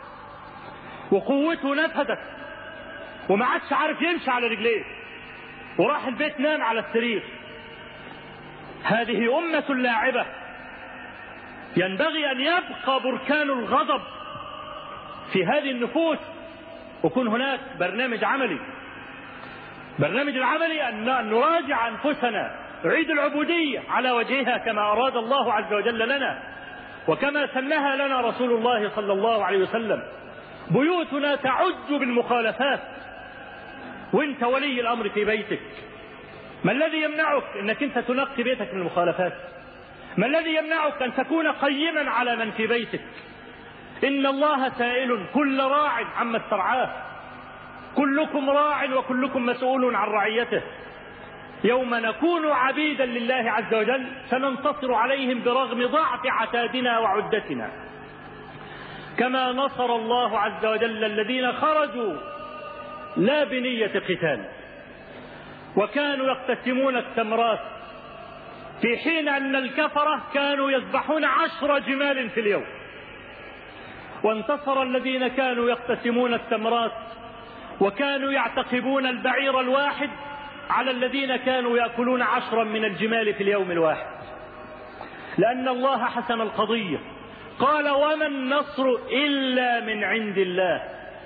وقوته نفدت وما عادش عارف يمشي على رجليه، وراح البيت نام على السرير. هذه أمة لاعبة. ينبغي أن يبقى بركان الغضب في هذه النفوس، ويكون هناك برنامج عملي. برنامج العملي أن نراجع أنفسنا عيد العبودية على وجهها كما أراد الله عز وجل لنا وكما سنها لنا رسول الله صلى الله عليه وسلم. بيوتنا تعج بالمخالفات وانت ولي الأمر في بيتك. ما الذي يمنعك انك انت تنقي بيتك من المخالفات؟ ما الذي يمنعك ان تكون قيما على من في بيتك؟ إن الله سائل كل راع عما استرعاه. كلكم راع وكلكم مسؤول عن رعيته. يوم نكون عبيدا لله عز وجل سننتصر عليهم برغم ضعف عتادنا وعدتنا، كما نصر الله عز وجل الذين خرجوا لا بنية قتال وكانوا يقتسمون التمرات، في حين أن الكفرة كانوا يذبحون 10 جمال في اليوم. وانتصر الذين كانوا يقتسمون التمرات وكانوا يعتقبون البعير الواحد على الذين كانوا يأكلون 10 من الجمال في اليوم الواحد، لأن الله حسم القضية. قال وما النصر إلا من عند الله.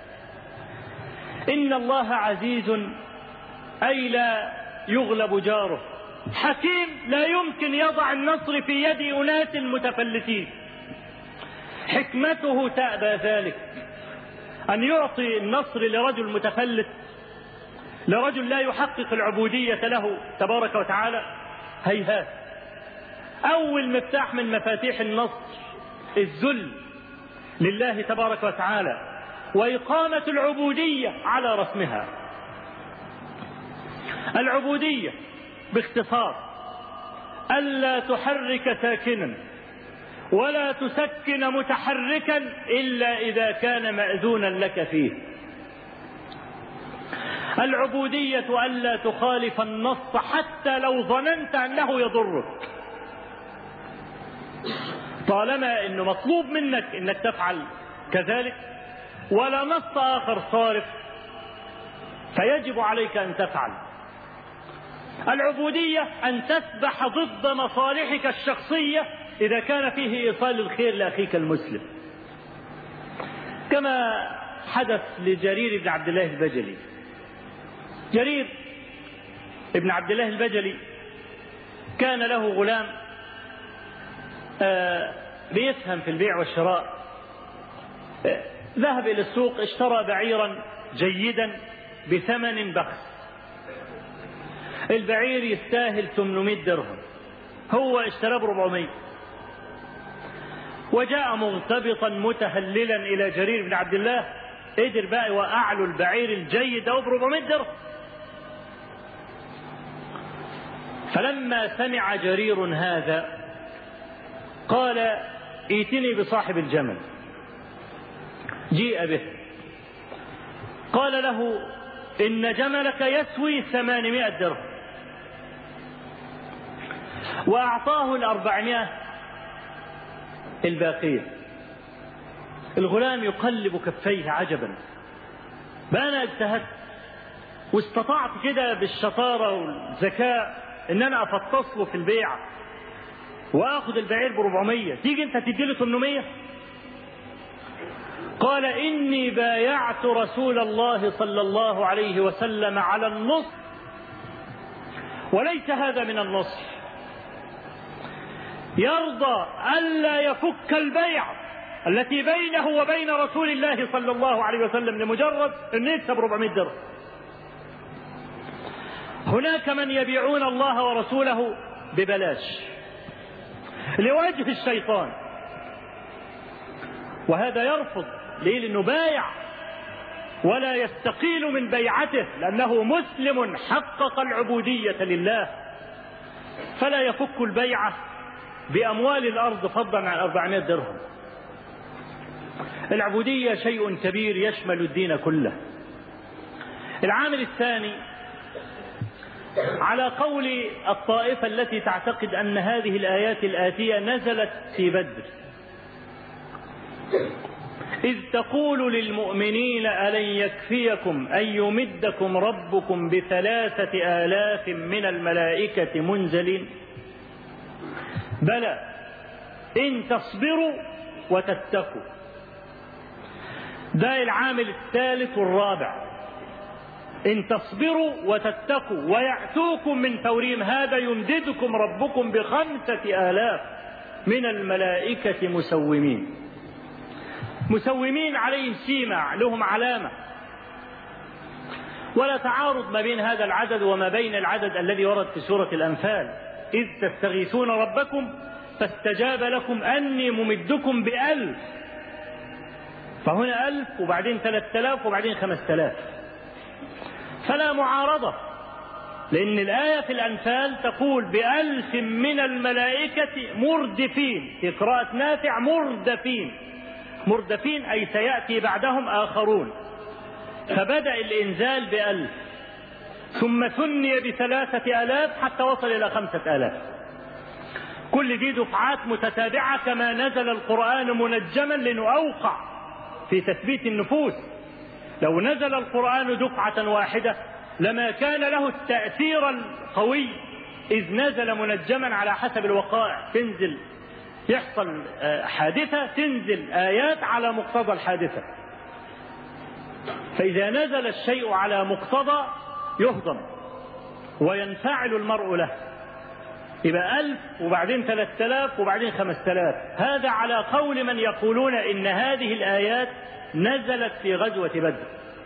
إن الله عزيز أي لا يغلب جاره، حكيم لا يمكن يضع النصر في يد أناس متفلتين. حكمته تأبى ذلك، أن يعطي النصر لرجل متفلت، لرجل لا يحقق العبودية له تبارك وتعالى. هيهات. أول مفتاح من مفاتيح النصر الذل لله تبارك وتعالى وإقامة العبودية على رسمها. العبودية باختصار ألا تحرك ساكنا ولا تسكن متحركا إلا إذا كان مأذونا لك فيه. العبودية ألا تخالف النص حتى لو ظننت أنه يضرك، طالما أنه مطلوب منك أنك تفعل كذلك ولا نص آخر صارف فيجب عليك أن تفعل. العبودية أن تسبح ضد مصالحك الشخصية إذا كان فيه إيصال الخير لأخيك المسلم، كما حدث لجرير بن عبد الله البجلي. جرير بن عبد الله البجلي كان له غلام بيفهم في البيع والشراء. ذهب إلى السوق اشترى بعيرا جيدا بثمن بخس. البعير يستاهل 800 درهم، هو اشتراه ب400. وجاء مغتبطا متهللا إلى جرير بن عبد الله، قدر بقى يوقع له البعير الجيد أو ب400 درهم. فلما سمع جرير هذا قال ائتني بصاحب الجمل. جيء به قال له إن جملك يسوي 800 درهم، وأعطاه 400 الباقية. الغلام يقلب كفيه عجبا، بقى أنا اجتهدت واستطعت كده بالشطارة والذكاء إن أنا أفطسله في البيع وأخذ البعير ب400، تيجي أنت تديله 800؟ قال إني بايعت رسول الله صلى الله عليه وسلم على النصح وليس هذا من النصح. يرضى ألا يفك البيع التي بينه وبين رسول الله صلى الله عليه وسلم لمجرد أن يكسب 400 درهم. هناك من يبيعون الله ورسوله ببلاش لوجه الشيطان، وهذا يرفض. ليه؟ لأنه بايع ولا يستقيل من بيعته، لأنه مسلم حقق العبودية لله، فلا يفك البيعة بأموال الأرض فضلا عن 400 درهم. العبودية شيء كبير يشمل الدين كله. العامل الثاني على قول الطائفة التي تعتقد أن هذه الآيات الآتية نزلت في بدر، إذ تقول للمؤمنين ألن يكفيكم أن يمدكم ربكم ب3,000 من الملائكة منزلين بلى إن تصبروا وتتقوا. ده العامل الثالث والرابع. إن تصبروا وتتقوا ويأتوكم من فورهم هذا يمددكم ربكم ب5,000 من الملائكة مسومين عليهم سيمة، لهم علامة. ولا تعارض ما بين هذا العدد وما بين العدد الذي ورد في سورة الأنفال: إذ تستغيثون ربكم فاستجاب لكم أني ممدكم ب1000. فهنا 1000 وبعدين 3000 وبعدين 5000، فلا معارضة، لأن الآية في الأنفال تقول ب1000 من الملائكة مردفين، في قراءة نافع مردفين أي سيأتي بعدهم آخرون. فبدأ الإنزال ب1000 ثم ثني ب3000 حتى وصل إلى 5000. كل دي دفعات متتابعة كما نزل القرآن منجما لأنه أوقع في تثبيت النفوس. لو نزل القرآن دفعة واحدة لما كان له التأثير القوي، إذ نزل منجما على حسب الوقائع، تنزل يحصل حادثة تنزل آيات على مقتضى الحادثة. فإذا نزل الشيء على مقتضى يهضم وينفعل المرء له. يبقى 1000 وبعدين 3000 وبعدين 5000. هذا على قول من يقولون إن هذه الآيات نزلت في غزوة بدر.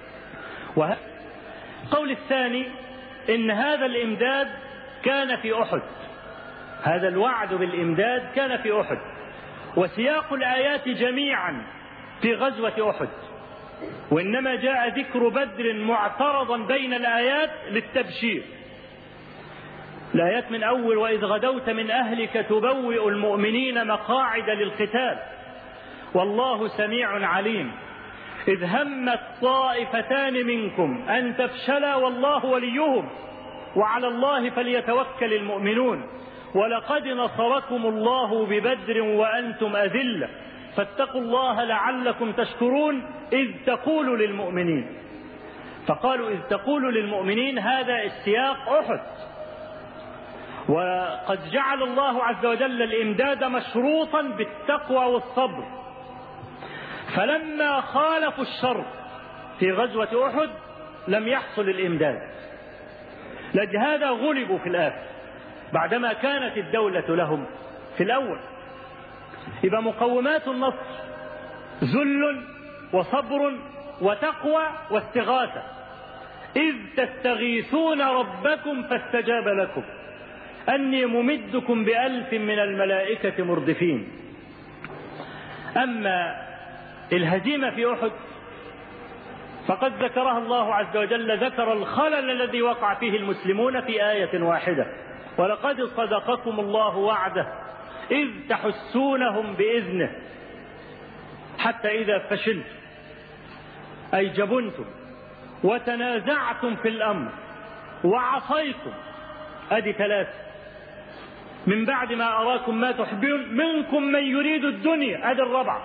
والقول الثاني إن هذا الإمداد كان في أحد، هذا الوعد بالإمداد كان في أحد، وسياق الآيات جميعا في غزوة أحد، وإنما جاء ذكر بدر معترضا بين الآيات للتبشير. الآيات من أول: وإذ غدوت من أهلك تبوئ المؤمنين مقاعد للقتال والله سميع عليم، إذ همت طائفتان منكم أن تفشلا والله وليهم وعلى الله فليتوكل المؤمنون، ولقد نصركم الله ببدر وأنتم أذلة فاتقوا الله لعلكم تشكرون إذ تقول للمؤمنين. فقالوا إذ تقول للمؤمنين، هذا السياق أحد. وقد جعل الله عز وجل الإمداد مشروطا بالتقوى والصبر، فلما خالفوا الشر في غزوة أحد لم يحصل الإمداد، لهذا غلبوا في الآخر بعدما كانت الدولة لهم في الأول. يبقى مقومات النصر ذل وصبر وتقوى واستغاثة. إذ تستغيثون ربكم فاستجاب لكم أني ممدكم ب1000 من الملائكة مردفين. أما الهزيمة في أحد فقد ذكرها الله عز وجل، ذكر الخلل الذي وقع فيه المسلمون في آية واحدة: ولقد صدقكم الله وعده إذ تحسونهم بإذنه حتى إذا فشلتم أي جبنتم وتنازعتم في الأمر وعصيتم، أدي 3، من بعد ما أراكم ما تحبون منكم من يريد الدنيا، أدي 4.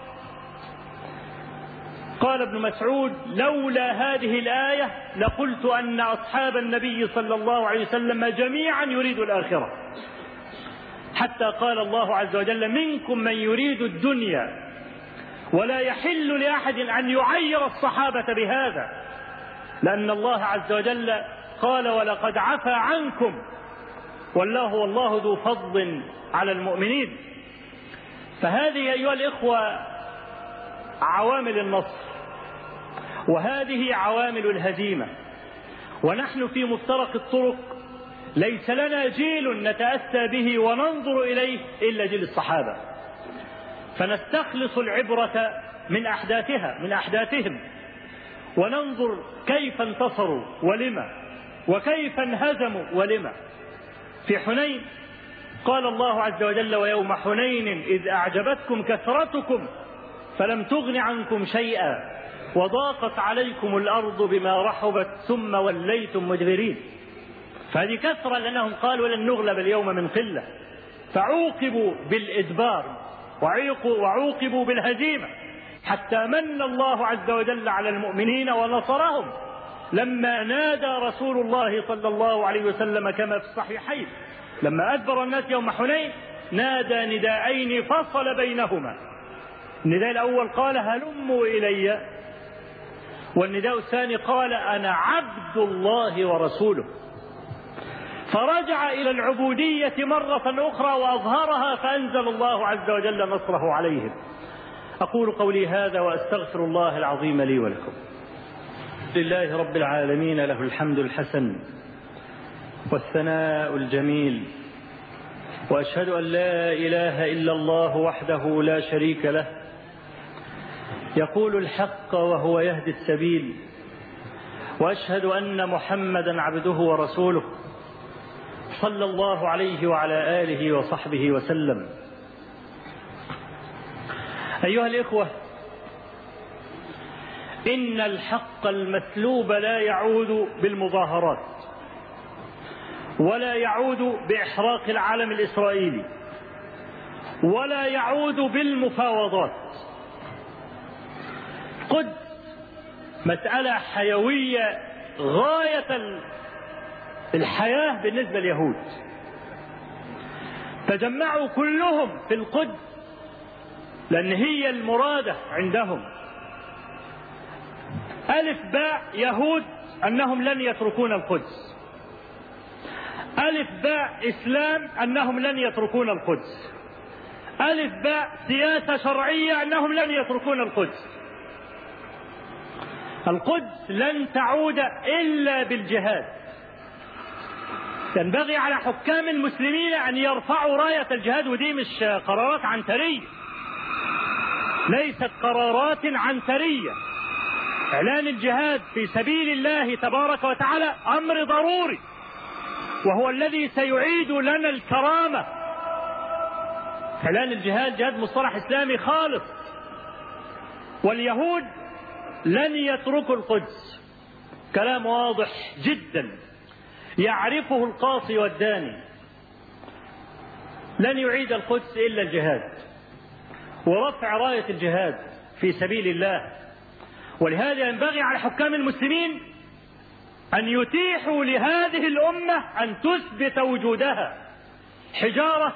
قال ابن مسعود: لولا هذه الآية لقلت أن أصحاب النبي صلى الله عليه وسلم جميعا يريد الآخرة، حتى قال الله عز وجل: منكم من يريد الدنيا. ولا يحل لأحد أن يعير الصحابة بهذا، لأن الله عز وجل قال: ولقد عفا عنكم والله ذو فضل على المؤمنين. فهذه أيها الإخوة عوامل النصر، وهذه عوامل الهزيمة. ونحن في مفترق الطرق ليس لنا جيل نتأسى به وننظر إليه إلا جيل الصحابة، فنستخلص العبرة من أحداثهم وننظر كيف انتصروا ولما، وكيف انهزموا ولما. في حنين قال الله عز وجل: ويوم حنين إذ أعجبتكم كثرتكم فلم تغن عنكم شيئا وضاقت عليكم الأرض بما رحبت ثم وليتم مدبرين. فهذه كثرة لأنهم قالوا لن نغلب اليوم من قلة، فعوقبوا بالإدبار وعوقبوا بالهزيمة، حتى من الله عز وجل على المؤمنين ونصرهم لما نادى رسول الله صلى الله عليه وسلم كما في الصحيحين: لما أدبر الناس يوم حنين نادى نداءين فصل بينهما. النداء الأول قال: هلموا إلي، والنداء الثاني قال أنا عبد الله ورسوله، فرجع إلى العبودية مرة أخرى وأظهرها، فأنزل الله عز وجل نصره عليهم. أقول قولي هذا وأستغفر الله العظيم لي ولكم. لله رب العالمين، له الحمد الحسن والثناء الجميل، وأشهد أن لا إله إلا الله وحده لا شريك له، يقول الحق وهو يهدي السبيل، وأشهد أن محمدا عبده ورسوله صلى الله عليه وعلى آله وصحبه وسلم. أيها الإخوة، إن الحق المسلوب لا يعود بالمظاهرات، ولا يعود بإحراق العلم الإسرائيلي، ولا يعود بالمفاوضات. قدس مسألة حيوية غاية الحياة بالنسبة لليهود، تجمعوا كلهم في القدس لأن هي المرادة عندهم. ألف باء يهود أنهم لن يتركون القدس، ألف باء إسلام أنهم لن يتركون القدس، ألف باء سياسة شرعية أنهم لن يتركون القدس. القدس لن تعود إلا بالجهاد. ينبغي على حكام المسلمين أن يرفعوا راية الجهاد، ودي مش قرارات عنترية، ليست قرارات عنترية. إعلان الجهاد في سبيل الله تبارك وتعالى أمر ضروري، وهو الذي سيعيد لنا الكرامة. إعلان الجهاد جهاد مصطلح إسلامي خالص. واليهود لن يتركوا القدس، كلام واضح جدا يعرفه القاصي والداني. لن يعيد القدس إلا الجهاد ورفع راية الجهاد في سبيل الله. ولهذا ينبغي على حكام المسلمين أن يتيحوا لهذه الأمة أن تثبت وجودها. حجارة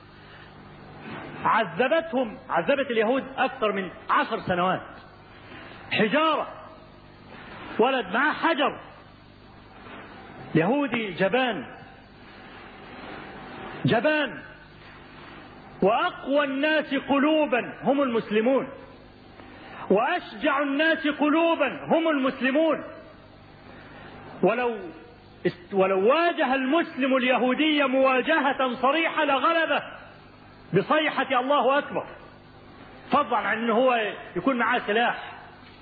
عذبت اليهود أكثر من 10 سنوات. حجارة، ولد معاه حجر، يهودي جبان، وأقوى الناس قلوبا هم المسلمون، وأشجع الناس قلوبا هم المسلمون. ولو واجه المسلم اليهودي مواجهة صريحة لغلبه بصيحة الله أكبر، فضلا عن أنه هو يكون معاه سلاح.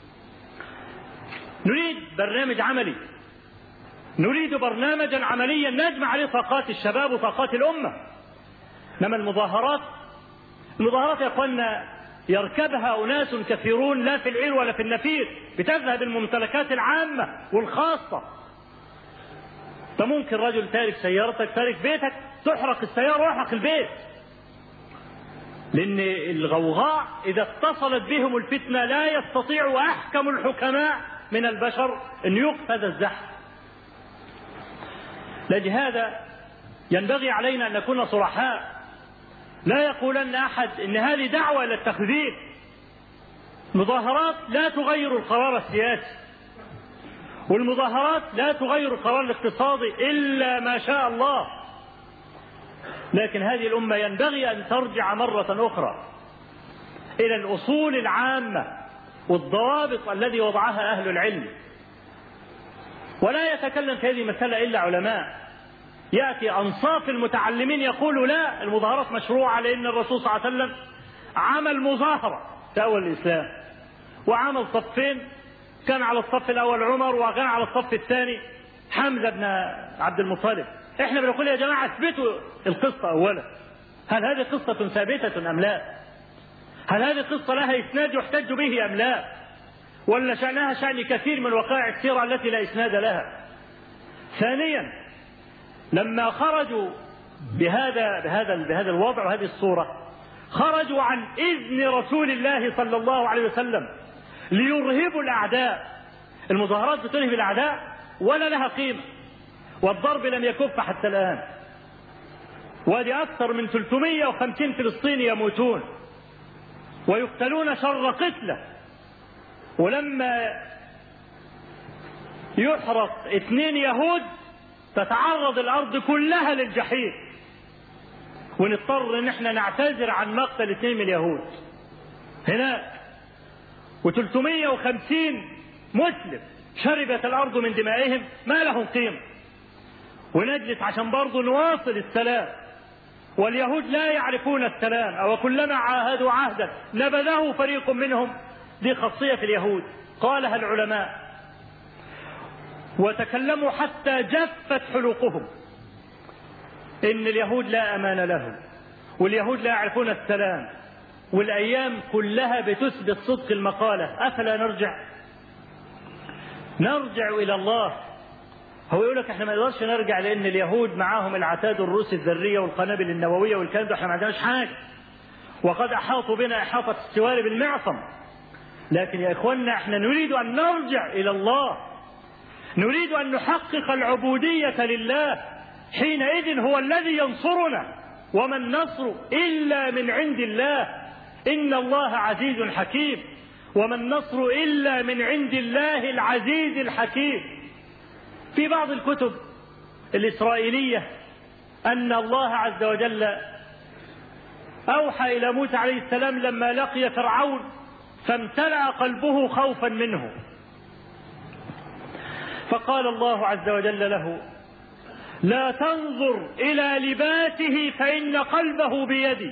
نريد برنامج عملي، نريد برنامجا عمليا نجمع عليه طاقات الشباب وطاقات الأمة. إنما المظاهرات يا أخوانا يركبها أناس كثيرون لا في العير ولا في النفير، بتذهب الممتلكات العامة والخاصة. فممكن رجل تارك سيارتك، تارك بيتك، تحرق السيارة ويحرق البيت، لأن الغوغاء إذا اتصلت بهم الفتنة لا يستطيع أحكم الحكماء من البشر أن يوقف هذا الزحف. لهذا ينبغي علينا أن نكون صرحاء، لا يقولن أحد إن هذه دعوة إلى التخذيل. مظاهرات لا تغير القرار السياسي، والمظاهرات لا تغير القرار الاقتصادي إلا ما شاء الله. لكن هذه الأمة ينبغي أن ترجع مرة أخرى إلى الأصول العامة والضوابط الذي وضعها أهل العلم. ولا يتكلم في هذه المسألة إلا علماء. يأتي أنصاف المتعلمين يقولوا لا، المظاهرات مشروعة، لأن الرسول صلى الله عليه وسلم عمل مظاهرة في أول الإسلام، وعمل صفين، كان على الصف الأول عمر، وكان على الصف الثاني حمزة بن عبد المطلب. احنا بنقول يا جماعة اثبتوا القصة أولا، هل هذه قصة ثابتة أم لا؟ هل هذه قصة لها إسناد يحتج به أم لا؟ ولا شأنها شأن كثير من وقائع السيرة التي لا إسناد لها؟ ثانيا، لما خرجوا بهذا الوضع وهذه الصورة، خرجوا عن إذن رسول الله صلى الله عليه وسلم ليرهبوا الأعداء. المظاهرات بترهب الأعداء ولا لها قيمة، والضرب لم يكف حتى الآن، وهذه أكثر من 350 فلسطيني يموتون ويقتلون شر قتلة. ولما يحرق 2 يهود تتعرض الأرض كلها للجحيم، ونضطر ان احنا نعتذر عن مقتل 2 من اليهود هناك، و350 مسلم شربت الأرض من دمائهم ما لهم قيمة، ونجلس عشان برضه نواصل السلام، واليهود لا يعرفون السلام، أو كلما عاهدوا عهدا نبذه فريق منهم. دي خاصية في اليهود قالها العلماء، وتكلموا حتى جفت حلقهم إن اليهود لا أمان لهم، واليهود لا يعرفون السلام، والأيام كلها بتثبت صدق المقالة. أفلا نرجع إلى الله؟ هو يقول لك احنا ما نقدرش نرجع لأن اليهود معاهم العتاد الروسي الذرية والقنابل النووية والكلام ده، احنا ما عندناش حاجة، وقد أحاطوا بنا إحاطة السواري بالمعصم. لكن يا إخواننا احنا نريد أن نرجع إلى الله، نريد أن نحقق العبودية لله، حينئذ هو الذي ينصرنا، وما النصر إلا من عند الله، إن الله عزيز حكيم، وما النصر إلا من عند الله العزيز الحكيم. في بعض الكتب الإسرائيلية أن الله عز وجل أوحى إلى موسى عليه السلام لما لقي فرعون فامتلأ قلبه خوفا منه، فقال الله عز وجل له: لا تنظر إلى لباسه فإن قلبه بيدي،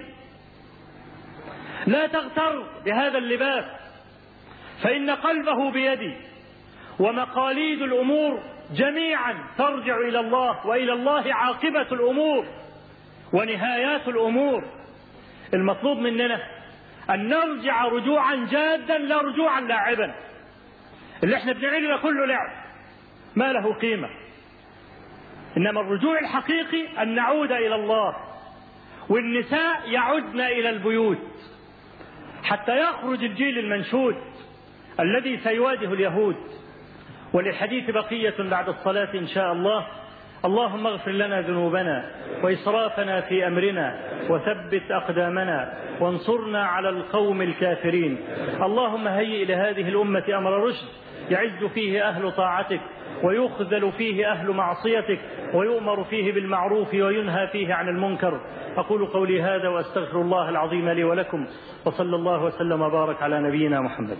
لا تغتر بهذا اللباس فإن قلبه بيدي، ومقاليد الأمور جميعا ترجع إلى الله، وإلى الله عاقبة الأمور ونهايات الأمور. المطلوب مننا أن نرجع رجوعا جادا لا رجوعا لاعبا. اللي احنا بنعمله كله لعب ما له قيمة، إنما الرجوع الحقيقي أن نعود إلى الله، والنساء يعودن إلى البيوت حتى يخرج الجيل المنشود الذي سيواجه اليهود. وللحديث بقية بعد الصلاة إن شاء الله. اللهم اغفر لنا ذنوبنا وإسرافنا في أمرنا وثبت أقدامنا وانصرنا على القوم الكافرين. اللهم هيئ لهذه الأمة أمر رشد يعز فيه أهل طاعتك ويخذل فيه أهل معصيتك ويؤمر فيه بالمعروف وينهى فيه عن المنكر. أقول قولي هذا وأستغفر الله العظيم لي ولكم، وصلى الله وسلم وبارك على نبينا محمد.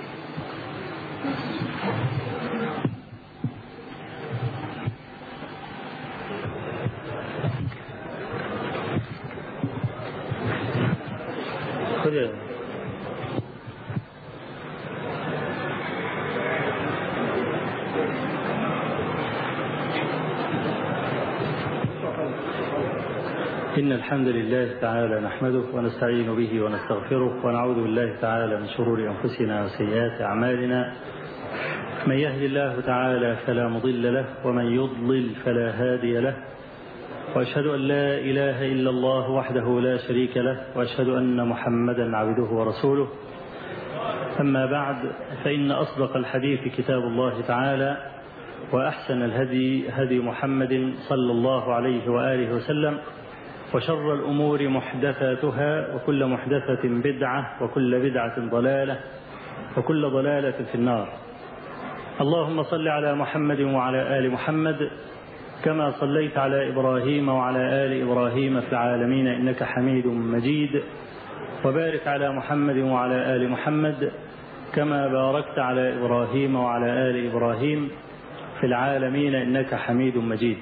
إن الحمد لله تعالى نحمده ونستعين به ونستغفره ونعوذ بالله تعالى من شرور أنفسنا وسيئات أعمالنا. من يهد الله تعالى فلا مضل له ومن يضلل فلا هادي له، وأشهد أن لا إله إلا الله وحده لا شريك له، وأشهد أن محمدا عبده ورسوله. أما بعد، فإن أصدق الحديث كتاب الله تعالى، وأحسن الهدي هدي محمد صلى الله عليه وآله وسلم، وشر الأمور محدثاتها، وكل محدثة بدعة، وكل بدعة ضلالة، وكل ضلالة في النار. اللهم صل على محمد وعلى آل محمد كما صليت على إبراهيم وعلى آل إبراهيم في العالمين إنك حميد مجيد، وبارك على محمد وعلى آل محمد كما باركت على إبراهيم وعلى آل إبراهيم في العالمين إنك حميد مجيد.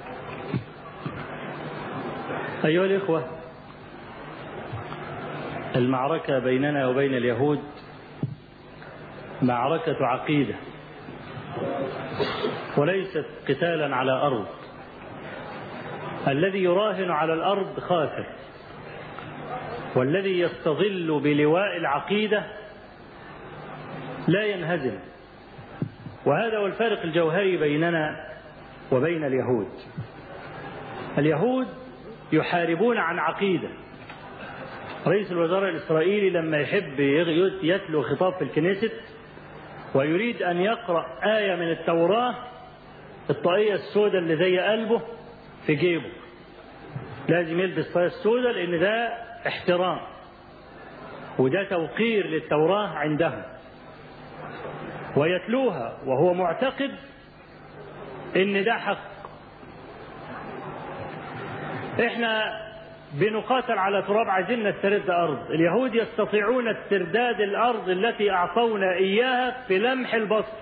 أيها الإخوة، المعركة بيننا وبين اليهود معركة عقيدة، وليست قتالا على أرض. الذي يراهن على الأرض خاسر، والذي يستظل بلواء العقيدة لا ينهزم. وهذا هو الفارق الجوهري بيننا وبين اليهود. اليهود يحاربون عن عقيدة. رئيس الوزراء الإسرائيلي لما يحب يتلو خطاب في الكنيست ويريد أن يقرأ آية من التوراة، الطاقية السوداء اللي زي قلبه في جيبه، لازم يلبس الطاقية السوداء، لأن ده احترام وده توقير للتوراة عندهم، ويتلوها وهو معتقد إن ده حق. إحنا بنقاتل على تراب، عايزين نسترد أرض. اليهود يستطيعون استرداد الأرض التي أعطونا إياها في لمح البصر.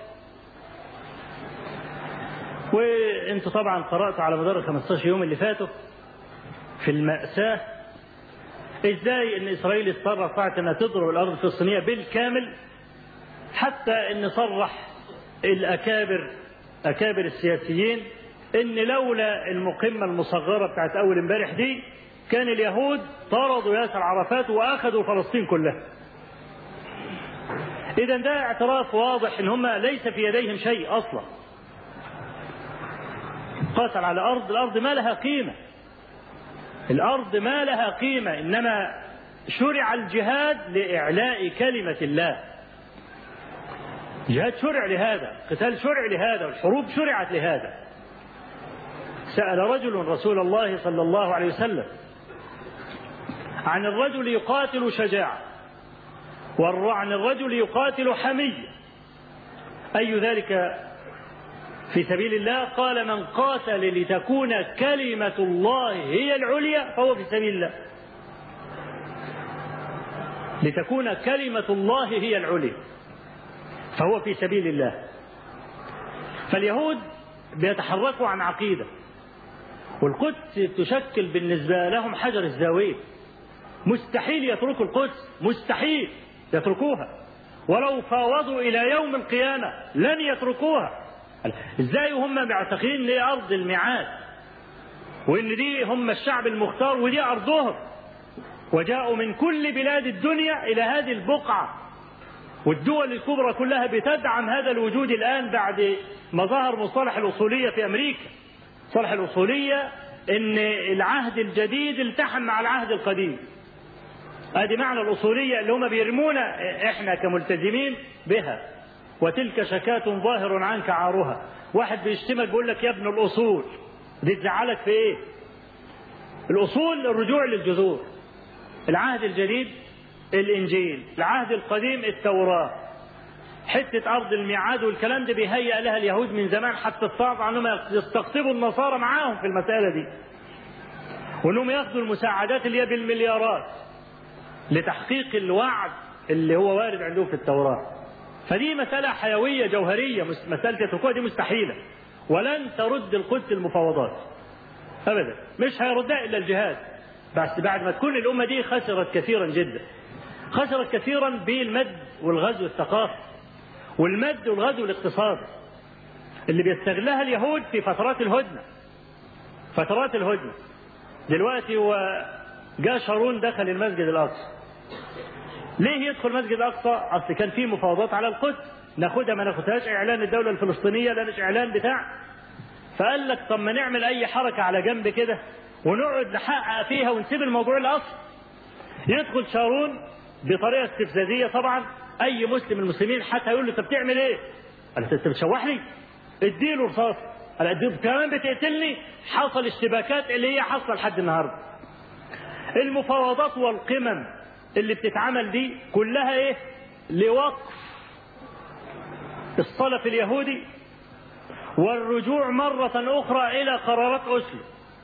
وانتوا طبعا قرأتوا على مدار 15 يوم اللي فاتوا في المأساة ازاي ان اسرائيل استطاعت انها تضرب الارض الفلسطينية بالكامل، حتى ان صرح اكابر السياسيين ان لولا المقمة المصغرة بتاعت اول امبارح دي كان اليهود طردوا ياسر عرفات واخذوا فلسطين كلها. اذا ده اعتراف واضح ان هم ليس في يديهم شيء اصلا. قاتل على الارض ما لها قيمة، الأرض ما لها قيمة، إنما شرع الجهاد لإعلاء كلمة الله. الجهاد شرع لهذا، القتال شرع لهذا، والحروب شرعت لهذا. سأل رجل رسول الله صلى الله عليه وسلم عن الرجل يقاتل شجاعة وعن الرجل يقاتل حمية، أي ذلك في سبيل الله؟ قال من قاتل لتكون كلمة الله هي العليا فهو في سبيل الله. لتكون كلمة الله هي العليا فهو في سبيل الله. فاليهود بيتحركوا عن عقيدة، والقدس تشكل بالنسبة لهم حجر الزاوية. مستحيل يتركوا القدس، مستحيل يتركوها، ولو فاوضوا إلى يوم القيامة لن يتركوها. ازاي هم معتقدين ان دي ارض الميعاد، وان دي هم الشعب المختار ودي ارضهم، وجاءوا من كل بلاد الدنيا الى هذه البقعة، والدول الكبرى كلها بتدعم هذا الوجود الان بعد ما ظهر مصطلح الاصولية في امريكا. مصطلح الاصولية ان العهد الجديد التحم مع العهد القديم. ادي معنى الاصولية اللي هم بيرمونا احنا كملتزمين بها. وتلك شكاة ظاهر عنك عارها. واحد بيشتمك بيقول لك يا ابن الأصول، دي تزعلك في ايه؟ الأصول الرجوع للجذور. العهد الجديد الإنجيل، العهد القديم التوراة. حتة أرض الميعاد والكلام ده بيهيأ لها اليهود من زمان، حتى استطاعوا أنهم يستقطبوا النصارى معاهم في المسألة دي، وأنهم ياخذوا المساعدات اللي هي بالمليارات لتحقيق الوعد اللي هو وارد عندهم في التوراة. فدي مسألة حيوية جوهرية، مسألة يتركوها دي مستحيلة، ولن ترد القدس المفاوضات أبدا، مش هيردها إلا الجهاد. بس بعد ما تكون الأمة دي خسرت كثيرا جدا، خسرت كثيرا بالمد والغزو الثقافي والمد والغزو الاقتصادي اللي بيستغلها اليهود في فترات الهدنة. فترات الهدنة دلوقتي هو جاء شارون دخل المسجد الأقصى. ليه يدخل المسجد الأقصى؟ أصل كان فيه مفاوضات على القدس، ناخدها ما ناخدهاش، إعلان الدولة الفلسطينية لا مش إعلان بتاع. فقال لك طب ما نعمل أي حركة على جنب كده ونقعد نحقق فيها ونسيب الموضوع الأصل. يدخل شارون بطريقة استفزازية طبعا، أي مسلم من المسلمين حتى يقول له أنت بتعمل إيه؟ قال أنت بتشوحني؟ اديله رصاص. قال اديله كمان بتقتلني؟ حصل اشتباكات اللي هي حصل لحد النهارده. المفاوضات والقمم اللي بتتعمل دي كلها ايه؟ لوقف الصلف اليهودي والرجوع مرة أخرى إلى قرارات أوسلو.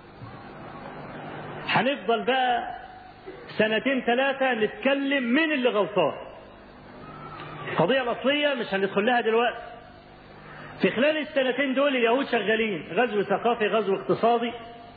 هنفضل بقى 2 3 نتكلم مين اللي غلطان. القضية الأصلية مش هندخل لها دلوقتي. في خلال 2 دول اليهود شغالين غزو ثقافي، غزو اقتصادي.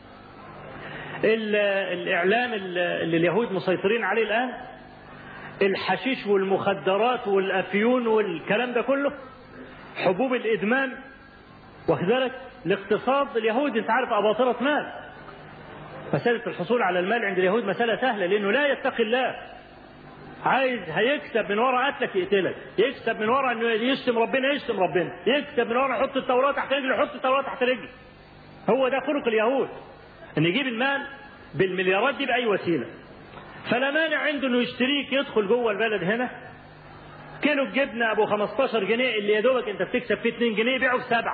الإعلام اللي اليهود مسيطرين عليه الآن، الحشيش والمخدرات والأفيون والكلام ده كله، حبوب الإدمان، وكذلك الاقتصاد. اليهود انت عارف أباطرة مال. مسألة الحصول على المال عند اليهود مسألة سهلة، لأنه لا يتقي الله. عايز هيكسب من وراء قتلك يقتلك، يكسب من وراء انه يشتم ربنا يشتم ربنا، يكسب من وراء يحط التوراة تحت رجله يحط التوراة تحت رجله. هو ده خلق اليهود، ان يجيب المال بالمليارات دي بأي وسيلة. فلا مانع عنده انه يشتريك يدخل جوه البلد هنا كيلو الجبنة ابو 15 جنيه اللي يا دوبك انت بتكسب فيه 2 جنيه يبيعه ب7.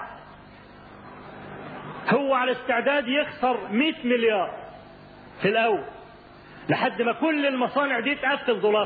هو على استعداد يخسر 100 مليار في الاول لحد ما كل المصانع دي تقفل ظلاف،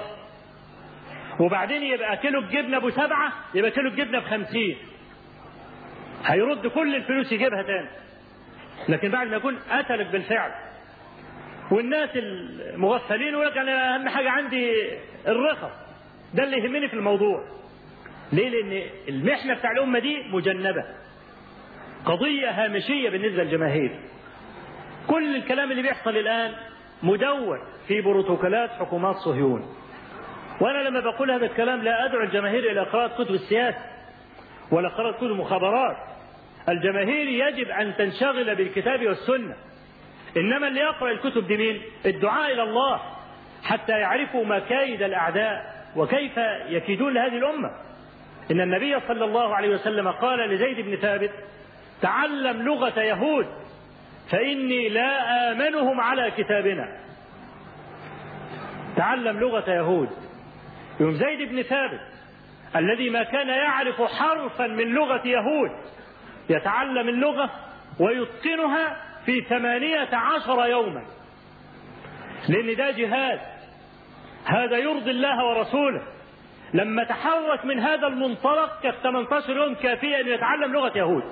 وبعدين يبقى كيلو الجبنة ب7 يبقى كيلو الجبنة ب50. هيرد كل الفلوس يجيبها تاني، لكن بعد ما يكون قتلك بالفعل. والناس المغفلين يقول لك انا اهم حاجه عندي الرخص، ده اللي يهمني في الموضوع. ليه؟ لان المحنه بتاع الامه دي مجنبه، قضيه هامشيه بالنسبه للجماهير. كل الكلام اللي بيحصل الان مدون في بروتوكولات حكومات صهيون. وانا لما بقول هذا الكلام لا ادعو الجماهير الى قراءه كتب السياسه ولا قراءه كتب المخابرات. الجماهير يجب ان تنشغل بالكتاب والسنه، انما اللي يقرا الكتب دي مين؟ الدعاء الى الله، حتى يعرفوا مكايد الاعداء وكيف يكيدون لهذه الامه. ان النبي صلى الله عليه وسلم قال لزيد بن ثابت: تعلم لغه يهود فاني لا امنهم على كتابنا. تعلم لغه يهود. يوم زيد بن ثابت الذي ما كان يعرف حرفا من لغه يهود يتعلم اللغه ويتقنها في 18 يوما، لأن ده جهاد، هذا يرضي الله ورسوله. لما تحرك من هذا المنطلق كانت 18 يوم كافية أن يتعلم لغة يهود.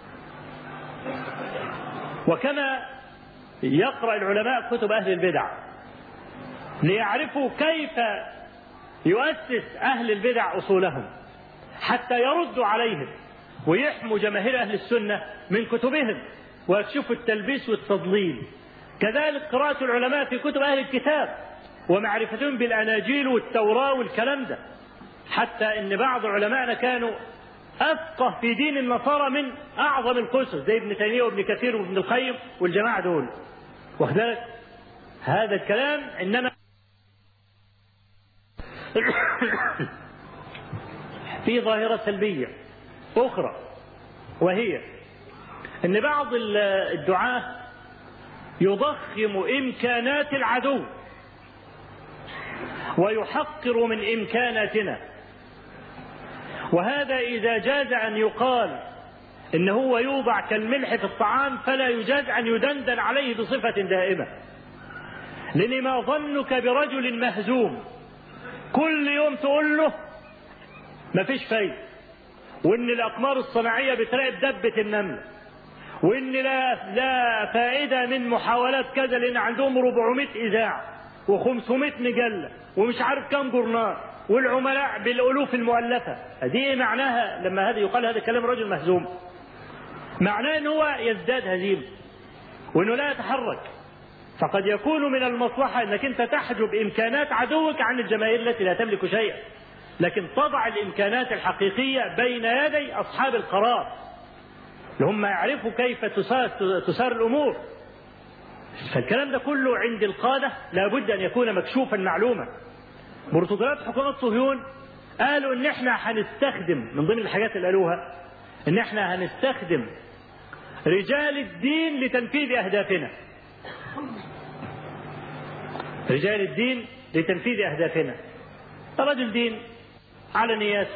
وكما يقرأ العلماء كتب أهل البدع ليعرفوا كيف يؤسس أهل البدع أصولهم حتى يردوا عليهم ويحموا جماهير أهل السنة من كتبهم ويكشفوا التلبيس والتضليل. كذلك قراءة العلماء في كتب أهل الكتاب ومعرفتهم بالأناجيل والتوراة والكلام ده، حتى إن بعض علمائنا كانوا أفقه في دين النصارى من أعظم القسس زي ابن تيمية وابن كثير وابن القيم والجماعة دول. وكذلك هذا الكلام إنما في ظاهرة سلبية أخرى، وهي أن بعض الدعاة يضخم إمكانات العدو ويحقر من إمكاناتنا. وهذا إذا جاز أن يقال إن هو يوضع كالملح في الطعام فلا يجاز أن يدندن عليه بصفة دائمة. لأن ما ظنك برجل مهزوم كل يوم تقول له ما فيش فايدة، وإن الأقمار الصناعية بتراقب دبة النمل، وإن لا فائدة من محاولات كذا لأن عندهم 400 إذاعة و500 مجلة ومش عارف كم جورنال والعملاء بالألوف المؤلفة. هذه معناها لما هذا يقال هذا كلام رجل مهزوم، معناه أنه هو يزداد هزيمة وأنه لا يتحرك. فقد يكون من المصلحة أنك أنت تحجب إمكانات عدوك عن الجماهير التي لا تملك شيئا، لكن تضع الإمكانات الحقيقية بين يدي أصحاب القرار اللي هم يعرفوا كيف تسار الأمور. فالكلام ده كله عند القادة لابد أن يكون مكشوفا معلوما. بروتوكولات حكومة صهيون قالوا إن إحنا هنستخدم من ضمن الحاجات اللي قالوها إن إحنا هنستخدم رجال الدين لتنفيذ أهدافنا. رجال الدين لتنفيذ أهدافنا. رجل دين على نياته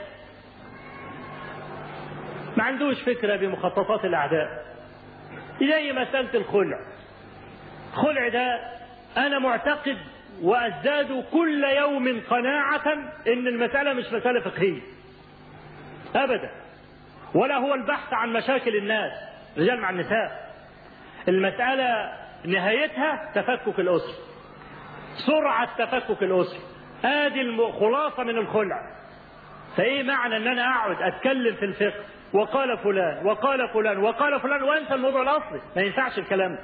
ما عندوش فكرة بمخططات الأعداء، زي مسألة الخلع. الخلع ده أنا معتقد وأزداد كل يوم قناعة إن المسألة مش مسألة فقهية أبدا، ولا هو البحث عن مشاكل الناس رجال مع النساء. المسألة نهايتها تفكك الأسر، سرعة تفكك الأسر. هذه الخلاصة من الخلع. فإيه معنى أن أنا أقعد أتكلم في الفقه وقال فلان وقال فلان وقال فلان وأنسى الموضوع الأصلي؟ ما ينفعش الكلام.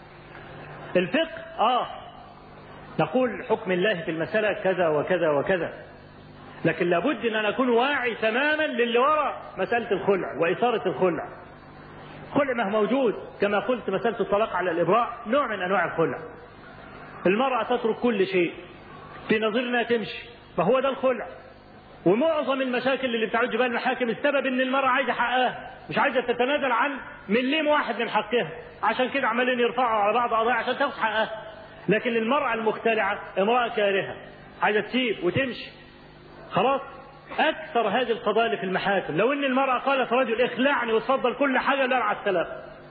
الفقه نقول حكم الله في المسألة كذا وكذا وكذا، لكن لابد أن أنا أكون واعي تماما للي وراء مسألة الخلع وإثارة الخلع. الخلع ما هو موجود كما قلت، مسألة الطلاق على الإبراء نوع من أنواع الخلع. المرأة تترك كل شيء في نظرنا تمشي، فهو ده الخلع. ومعظم المشاكل اللي بتعود بها المحاكم السبب ان المرأة عايزة حقها، مش عايزة تتنازل عن مليم واحد من حقها، عشان كده عمالين يرفعوا على بعض قضايا عشان تاخد حقها. لكن المرأة المختلعة امرأة كارهة عايزة تسيب وتمشي خلاص. اكثر هذه القضايا اللي في المحاكم لو ان المرأة قالت رجل اخلعني وتفضل كل حاجة لا على السلام.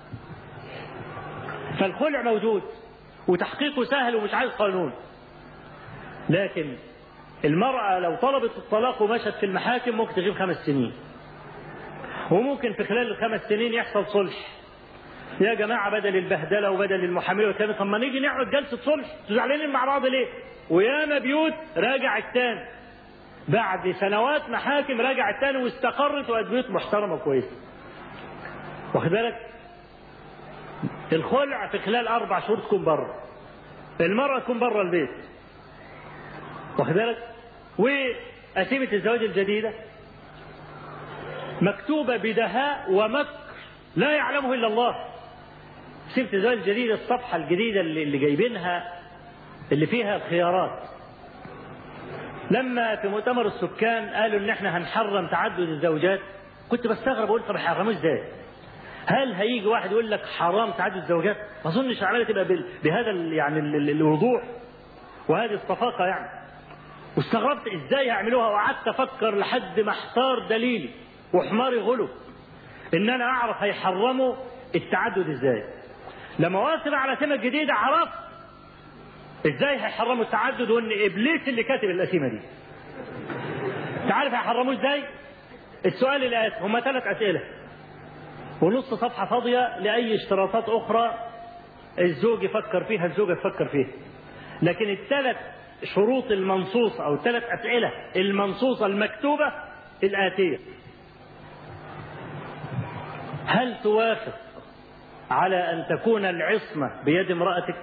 فالخلع موجود وتحقيقه سهل ومش عايز قانون. لكن المرأة لو طلبت الطلاق ومشت في المحاكم ممكن تغيب 5 سنين. وممكن في خلال ال5 سنين يحصل صلح. يا جماعة بدل البهدلة وبدل المحامية والكلام، طب ما نيجي نقعد جلسة صلح، انتوا زعلانين مع بعض ليه؟ وياما بيوت راجع التاني بعد سنوات محاكم، راجع التاني واستقرت وبقت بيوت محترمة كويسة. واخد بالك؟ الخلع في خلال 4 شهور تكون بره، المرأة تكون بره البيت. واخد بالك؟ وقسيمة الزواج الجديدة مكتوبة بدهاء ومكر لا يعلمه إلا الله. قسيمة الزواج الجديدة، الصفحة الجديدة اللي جايبينها اللي فيها الخيارات. لما في مؤتمر السكان قالوا ان احنا هنحرم تعدد الزوجات، كنت بستغرب اقول طب يحرموه ازاي؟ هل هيجي واحد يقول لك حرام تعدد الزوجات؟ ما اظنش العمليه تبقى بهذا يعني الوضوح وهذه الصفاقه يعني. واستغربت ازاي هيعملوها، وقعدت افكر لحد ما احتار دليلي وحماري غلو ان انا اعرف هيحرموا التعدد ازاي. لما وصلت على سمة جديدة عرفت ازاي هيحرموا التعدد، وان ابليس اللي كاتب القسيمه دي. تعرف هيحرموه ازاي؟ السؤال الاتي، هما 3 اسئله ونص صفحه فاضيه لاي اشتراطات اخرى الزوج يفكر فيها الزوجه تفكر فيها. لكن ال3 شروط المنصوصه او ال3 اسئله المنصوصه المكتوبه الاتيه: هل توافق على ان تكون العصمه بيد امرأتك؟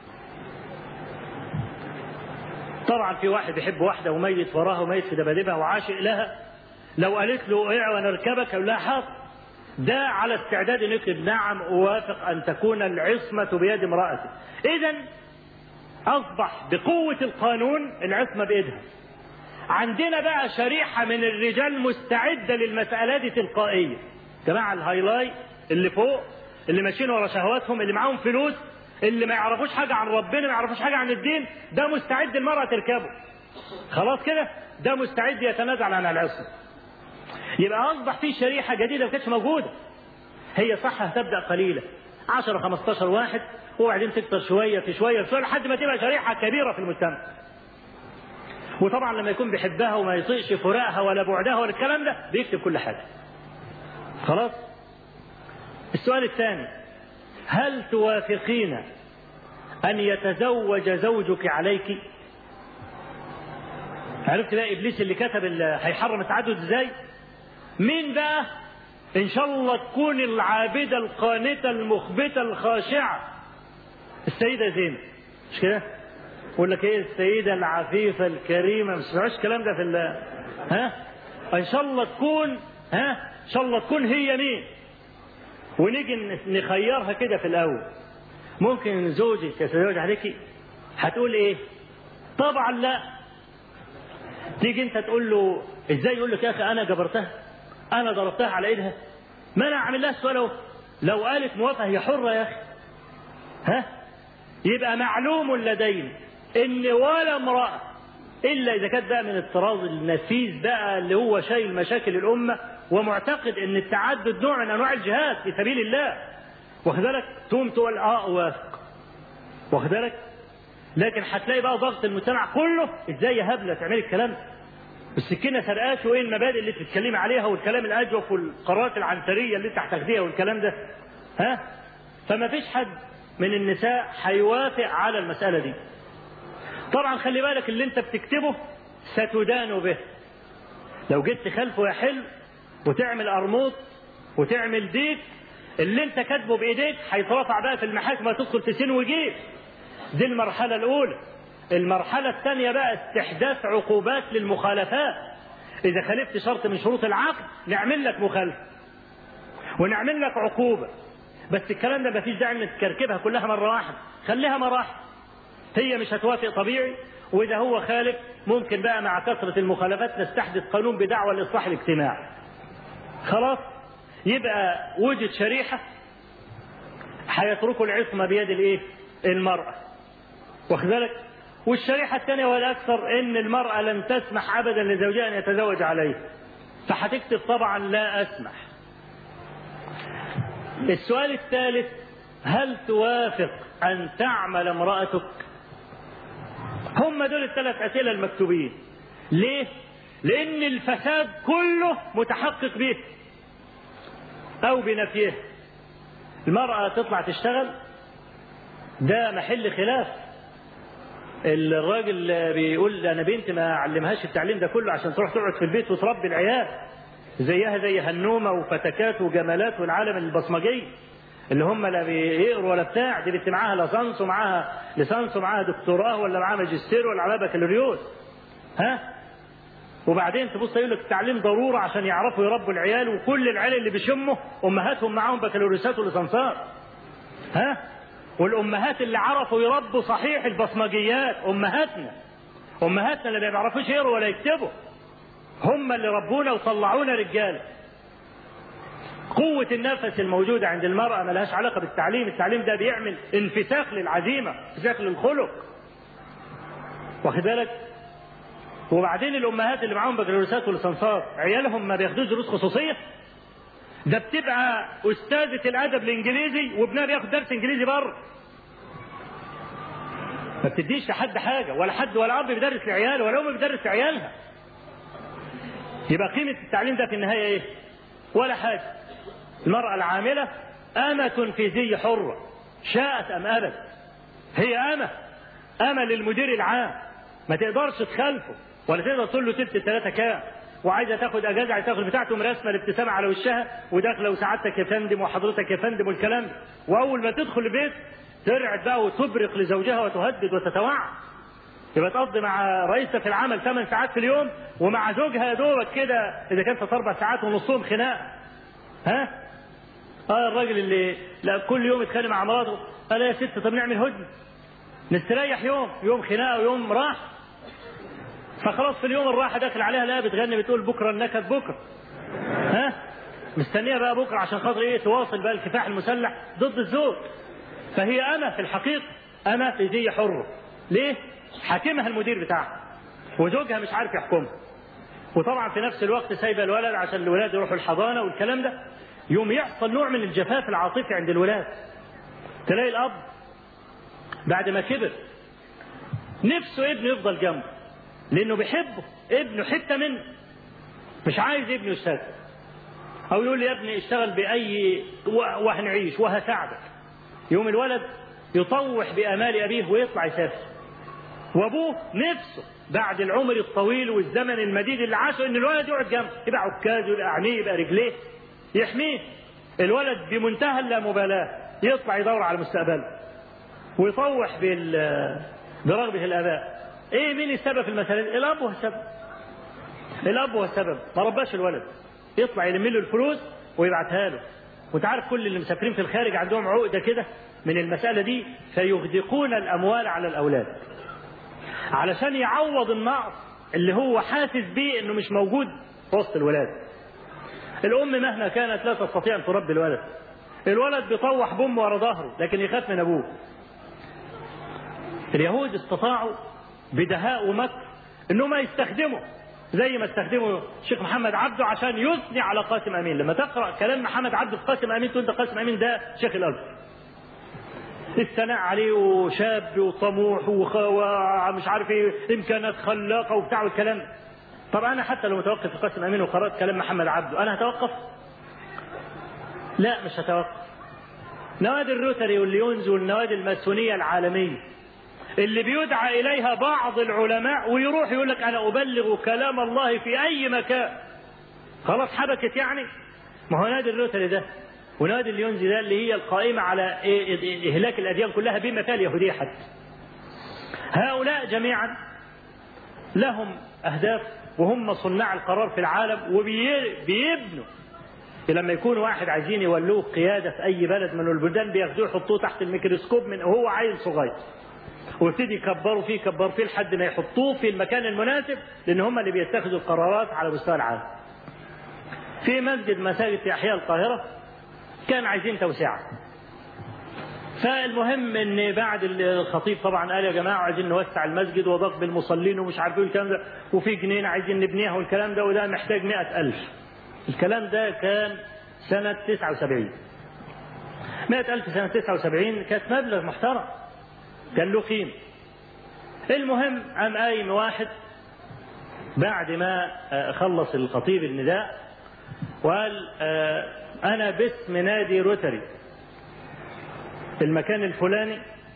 طبعا في واحد يحب واحده وميت وراها وميت في دبادبها وعاشق لها، لو قالت له اوعى وانا اركبك يقول لها حاضر. ده على استعداد انه يكتب نعم اوافق ان تكون العصمه بيد امرأتك. اذا اصبح بقوه القانون العصمه بايدها. عندنا بقى شريحه من الرجال مستعده للمساله دي تلقائيه. جماعه الهايلاي اللي فوق اللي ماشيين ورا شهواتهم، اللي معاهم فلوس، اللي ما يعرفوش حاجه عن ربنا، ما يعرفوش حاجه عن الدين، ده مستعد المرأة تركبه. خلاص كده، ده مستعد يتنازل عن العصمة. يبقى اصبح في شريحه جديده ما كانتش موجوده. هي صح هتبدا قليله 10 15 واحد، وبعدين تكتر شويه في شويه في شويه لحد ما تبقى شريحه كبيره في المجتمع. وطبعا لما يكون بيحبها وما يطيقش فراقها ولا بعدها ولا الكلام ده بيكتب كل حاجه. خلاص. السؤال الثاني: هل توافقين أن يتزوج زوجك عليك؟ عرفت بقى إبليس اللي كتب اللي هيحرم التعدد إزاي؟ مين بقى؟ إن شاء الله تكون العابدة القانتة المخبتة الخاشعة السيدة زينب، مش كده؟ يقول لك إيه السيدة العفيفة الكريمة، مش سمعوش الكلام ده في إن شاء الله تكون إن شاء الله تكون هي مين؟ ونيجي نخيرها كده في الأول. ممكن زوجك يتزوج عليك؟ هتقول ايه؟ طبعا لا. تيجي انت تقول له ازاي؟ يقول لك يا اخي انا جبرتها، انا ضربتها على ايدها، ما انا اعمل لها السؤال اهو. لو قالت موافقه هي حره يا اخي. يبقى معلوم لدينا ان ولا امراه الا اذا كانت بقى من الطراز النفيس بقى اللي هو شايل مشاكل الامه ومعتقد ان التعدد نوع من انواع الجهاد في سبيل الله، واخد بالك، تقوم تقول اوافق، واخد بالك. لكن هتلاقي بقى ضغط المجتمع كله، ازاي يا هبله تعملي الكلام؟ السكينه سرقاش، وايه المبادئ اللي بتتكلمي عليها والكلام الاجوف والقرارات العنتريه اللي انت هتاخديها والكلام ده. فما فيش حد من النساء هيوافق على المساله دي. طبعا خلي بالك اللي انت بتكتبه ستدان به. لو جيت تخالفه يا حلو وتعمل قرموط وتعمل ديك، اللي انت كاتبه بايديك هيترفع بقى في المحاكم وتدخل في سين وجيب. دي المرحله الاولى. المرحله الثانيه بقى استحداث عقوبات للمخالفات. اذا خالفت شرط من شروط العقد نعمل لك مخالفه ونعمل لك عقوبه. بس الكلام ده مفيش داعي انك تكركبها كلها مره واحده، خليها مراحل. هي مش هتوافق طبيعي، واذا هو خالف ممكن بقى مع كثره المخالفات نستحدث قانون بدعوى الاصلاح الاجتماعي. خلاص. يبقى وجد شريحه هيتركوا العصمه بيد الايه؟ المراه، واخد بالك. والشريحه الثانيه والاكثر ان المراه لن تسمح ابدا لزوجها ان يتزوج عليه، فهتكتب طبعا لا اسمح. السؤال الثالث: هل توافق ان تعمل امرأتك؟ هم دول الثلاث اسئله المكتوبين. ليه؟ لان الفساد كله متحقق به. أو بنفيه. المرأة تطلع تشتغل ده محل خلاف. الراجل بيقول أنا بنتي ما علمهاش التعليم ده كله عشان تروح تقعد في البيت وتربي العيال زيها زي هنومة وفتكات وجمالات والعالم البصمجي اللي هم لا بيقروا ولا بتاع. دي بنت معاها ليسانس ومعاها دكتوراه ولا معاها ماجستير ولا معاها بكالوريوس. ها؟ وبعدين تبص يقول لك التعليم ضروره عشان يعرفوا يربوا العيال، وكل العيال اللي بيشموا امهاتهم معاهم بكالوريوسات وليسانسات. ها؟ والامهات اللي عرفوا يربوا صحيح البصمجيات امهاتنا اللي ما بيعرفوش يقروا ولا يكتبوا هم اللي ربونا وطلعونا رجاله. قوة النفس الموجودة عند المرأة ما لهاش علاقة بالتعليم. التعليم ده بيعمل انفتاخ للعزيمة، انفتاخ للخلق. واخد بالك؟ وبعدين الأمهات اللي معاهم بكالوريوسات وليسانسات عيالهم ما بياخدوش دروس خصوصية. ده بتبقى أستاذة الأدب الإنجليزي وابنها بياخد درس إنجليزي بره. ما بتديش لحد حاجة، ولا أب بيدرس لعياله ولا أم بيدرس لعيالها. يبقى قيمة التعليم ده في النهاية إيه؟ ولا حاجة. المرأة العاملة أمة في زي حرة شاءت أم أبت. هي أمة للمدير العام، ما تقدرش تخالفه ولا تقدر تقول له تلت الثلاثة كام، وعايزة تاخد أجازة عايزة تاخد بتاعته مرسمة الابتسامة على وشها وداخلة وسعادتك يا فندم وحضرتك يا فندم والكلام ده. وأول ما تدخل البيت ترعد بقى وتبرق لزوجها وتهدد وتتوعد. يبقى تقضي مع رئيسة في العمل 8 ساعات في اليوم ومع زوجها يا دوبك كده إذا كان 4 ساعات ونصهم خناق. ها؟ الراجل اللي لا كل يوم يتخانق مع مراته قال يا ست طب نعمل هدنه نستريح يوم خناقه ويوم راح. فخلاص في اليوم الراحه داخل عليها لا بتغني بتقول بكره النكد بكره. ها؟ مستنيه بقى بكره عشان خاطر ايه تواصل بقى الكفاح المسلح ضد الزوج. فهي أمة في الحقيقة، أمة في زي حرة. ليه؟ حاكمها المدير بتاعها وزوجها مش عارف يحكمها. وطبعا في نفس الوقت سايبه الولد عشان الولاد يروحوا الحضانه والكلام ده. يوم يحصل نوع من الجفاف العاطفي عند الولاد. تلاقي الاب بعد ما كبر نفسه ابنه يفضل جنبه لانه بيحبه، ابنه حته منه، مش عايز ابنه يشتغل. او يقول لي يا ابني اشتغل باي وهنعيش وهساعدك. يوم الولد يطوح بامال ابيه ويطلع يسافر، وابوه نفسه بعد العمر الطويل والزمن المديد اللي عاشه ان الولد يقعد جنبه، يبقى عكازه يبقى عينيه يبقى رجليه يحميه. الولد بمنتهى اللامبالاه يطلع يدور على مستقبله ويطوح برغبه الاباء. ايه مين السبب في المساله؟ الاب هو السبب. الاب هو السبب، ما رباش الولد. يطلع يلم له الفلوس ويبعتها له. وانت عارف كل اللي مسافرين في الخارج عندهم عقده كده من المساله دي، فيغدقون الاموال على الاولاد علشان يعوض النقص اللي هو حاسس بيه انه مش موجود في وسط الولاد. الام مهما كانت لا تستطيع ان تربي الولد. الولد بيطوح بامه ورا ظهره لكن يخاف من ابوه. اليهود استطاعوا بدهاء ومكر انهم يستخدموا زي ما استخدموا الشيخ محمد عبده عشان يثني على قاسم امين. لما تقرا كلام محمد عبده في قاسم امين تقول ده قاسم امين ده شيخ الازهر. الثناء عليه وشاب وطموح ومش عارف ايه امكانات خلاقه وبتاع والكلام. طب انا حتى لو متوقف في قاسم امين وقرات كلام محمد عبده انا هتوقف؟ لا مش هتوقف. نوادي الروتري والليونز والنوادي الماسونيه العالميه اللي بيدعى اليها بعض العلماء ويروح يقول لك انا ابلغ كلام الله في اي مكان، خلاص حبكت يعني. ما هو نادي الروتري ده ونادي الليونز ده اللي هي القائمه على اهلاك الاديان كلها بما فيها اليهوديه حتى. هؤلاء جميعا لهم اهداف وهم صناع القرار في العالم وبيبنوا. لما يكون واحد عايزين يولوه قياده في اي بلد من البلدان بياخدوه يحطوه تحت الميكروسكوب من وهو عيل صغير ويبتدي يكبروا فيه لحد ما يحطوه في المكان المناسب لان هم اللي بيتخذوا القرارات على مستوى العالم. في مساجد في احياء القاهره كان عايزين توسعه. فالمهم ان بعد الخطيب طبعا قال يا جماعه عايزين نوسع المسجد وضخم المصلين ومش عارف ايه الكلام ده وفي جنينه عايزين نبنيها والكلام ده وده محتاج 100,000. الكلام ده كان سنه 79. 100,000 سنه 79 كانت مبلغ محترم كان له قيمه. المهم قام قايم واحد بعد ما خلص الخطيب النداء وقال أنا باسم نادي روتري في المكان الفلاني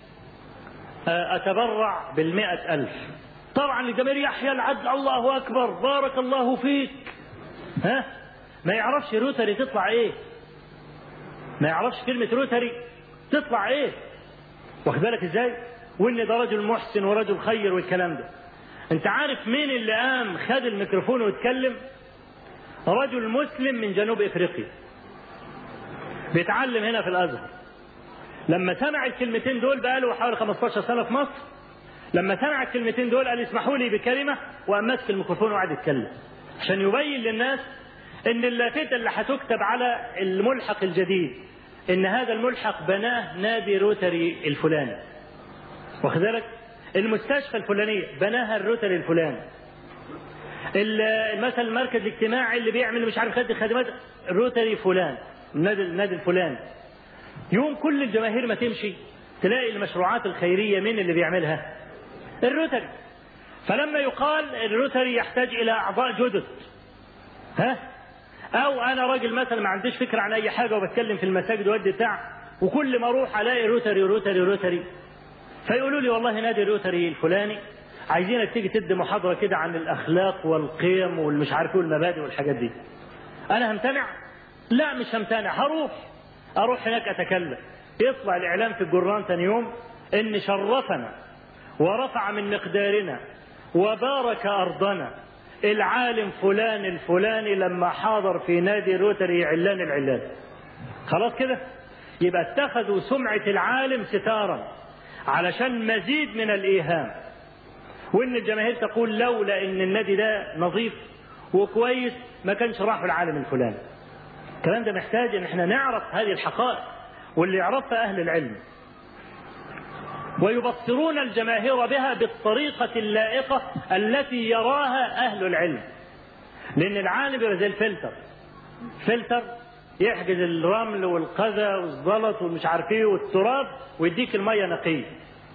أتبرع ب100,000. طبعا الجماهير يحيى العدل، الله أكبر، بارك الله فيك. ما يعرفش روتري تطلع إيه، ما يعرفش كلمة روتري تطلع إيه، واخد بالك إزاي؟ وإن ده رجل محسن ورجل خير والكلام ده. أنت عارف مين اللي قام خد الميكروفون واتكلم؟ رجل مسلم من جنوب إفريقيا بيتعلم هنا في الأزهر. لما سمع الكلمتين دول، بقاله حوالي 15 سنة في مصر، لما سمع الكلمتين دول قال اسمحوا لي بكلمة، وقام ماسك الميكروفون وقعد يتكلم عشان يبين للناس ان اللافتة اللي هتكتب على الملحق الجديد ان هذا الملحق بناه نادي روتري الفلاني، واخد بالك؟ المستشفى الفلانية بناها الروتري الفلاني، مثلا المركز الاجتماعي اللي بيعمل مش عارف خدمات الروتري فلان، النادي الفلاني. يوم كل الجماهير ما تمشي تلاقي المشروعات الخيرية مين اللي بيعملها؟ الروتري. فلما يقال الروتري يحتاج إلى أعضاء جدد، أو أنا راجل مثلا ما عنديش فكرة عن أي حاجة وبتكلم في المساجد وادي بتاع، وكل ما أروح ألاقي روتري روتري روتري، فيقولوا لي والله نادي روتري الفلاني عايزينك تيجي تدي محاضرة كده عن الأخلاق والقيم والمش عارف والمبادئ والحاجات دي. أنا همتنع؟ لا مش همتنع، أروح هناك أتكلم. يطلع الإعلام في الجران ثاني يوم إن شرفنا ورفع من مقدارنا وبارك أرضنا العالم فلان الفلاني لما حاضر في نادي روتري علان العلان. خلاص كده يبقى اتخذوا سمعة العالم ستارا علشان مزيد من الإيهام، وإن الجماهير تقول لولا إن النادي ده نظيف وكويس ما كانش راح العالم الفلاني. الكلام ده محتاج إن احنا نعرف هذه الحقائق، واللي يعرفها أهل العلم، ويبصرون الجماهير بها بالطريقة اللائقة التي يراها أهل العلم. لأن العالم يبقى زي فلتر يحجز الرمل والقذى والزلط والمش عارف ايه والتراب ويديك المية نقية.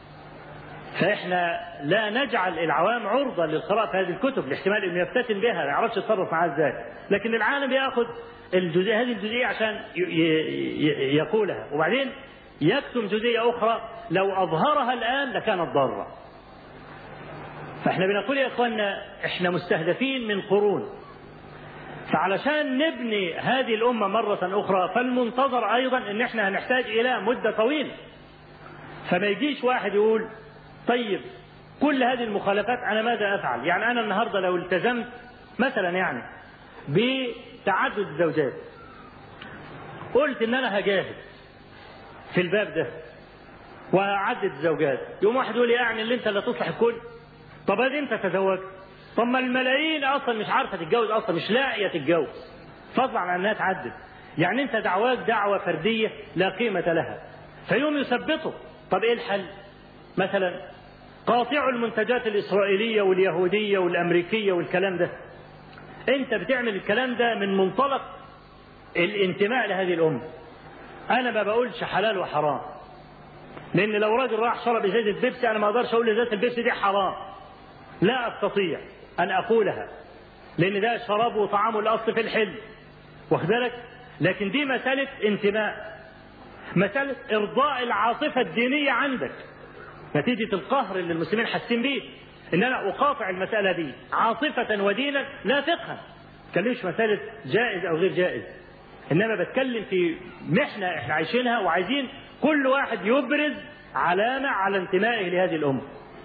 فإحنا لا نجعل العوام عرضة للقراءة في هذه الكتب لاحتمال إنه يفتتن بها، ما يعرفش يتصرف معها ازاي، لكن العالم يأخذ هذه الجزئية عشان يقولها، وبعدين يكتم جزئية أخرى لو أظهرها الآن لكانت ضارة. فإحنا بنقول يا إخواننا إحنا مستهدفين من قرون، فعلشان نبني هذه الأمة مرة أخرى فالمنتظر أيضا إن إحنا هنحتاج إلى مدة طويلة. فما يجيش واحد يقول طيب كل هذه المخالفات أنا ماذا أفعل؟ يعني أنا النهاردة لو التزمت مثلا يعني بتعدد الزوجات، قلت إن أنا هجاهد في الباب ده وأعدد الزوجات، يوم واحد يقول يعني اللي أنت اللي تصلح الكل. طب هذه أنت تزوجت، طب ما الملايين أصلا مش عارفة تتجوز، أصلا مش لاقية تتجوز، فضلا عن أنها تعدد. يعني أنت دعواك دعوة فردية لا قيمة لها، فيوم يثبطوا. طب إيه الحل؟ مثلا قاطعوا المنتجات الإسرائيلية واليهودية والأمريكية والكلام ده. أنت بتعمل الكلام ده من منطلق الانتماء لهذه الأمة. أنا ما بقولش حلال وحرام، لأن لو راجل راح شرب إزازة بيبسي أنا ما أقدرش أقول إزازة البيبسي دي حرام، لا أستطيع أن أقولها، لأن ده شرابه وطعامه الأصل في الحل، واخد بالك؟ لكن دي مسألة انتماء، مسألة إرضاء العاطفة الدينية عندك نتيجة القهر اللي المسلمين حاسين بيه، إن أنا أقاطع المسألة دي عاطفة ودينا لا فقها. ما بتكلمش مسألة جائز أو غير جائز، إنما بتكلم في محنة إحنا عايشينها وعايزين كل واحد يبرز علامة على انتمائه لهذه الأمة.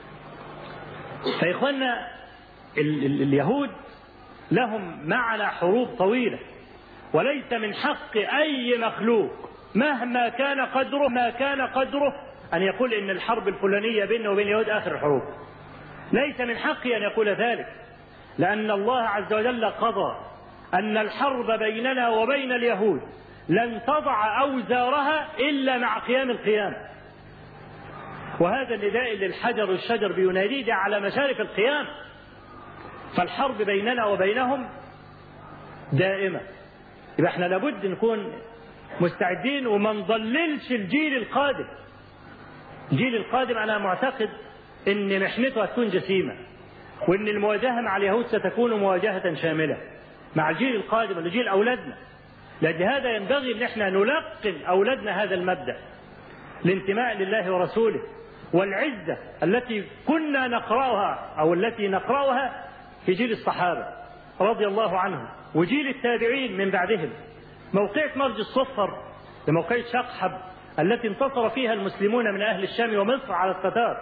فإخواننا اليهود لهم معنا حروب طويلة، وليس من حق أي مخلوق مهما كان قدره أن يقول إن الحرب الفلانية بيننا وبين اليهود آخر الحروب. ليس من حقي أن يقول ذلك، لأن الله عز وجل قضى أن الحرب بيننا وبين اليهود لن تضع أوزارها إلا مع قيام القيامة. وهذا النداء اللي الحجر والشجر بيناديه ده على مشارف القيامة. فالحرب بيننا وبينهم دائمة، يبقى احنا لابد نكون مستعدين وما نضللش الجيل القادم. الجيل القادم أنا معتقد إن محنته هتكون جسيمة، وإن المواجهة مع اليهود ستكون مواجهة شاملة، مع الجيل القادم ولجيل أولادنا. لهذا ينبغي أن احنا نلقن أولادنا هذا المبدأ، الانتماء لله ورسوله، والعزة التي كنا نقرأها أو التي نقرأها في جيل الصحابة رضي الله عنهم وجيل التابعين من بعدهم. موقعة مرج الصفر لموقعة شقحب التي انتصر فيها المسلمون من أهل الشام ومصر على التتار.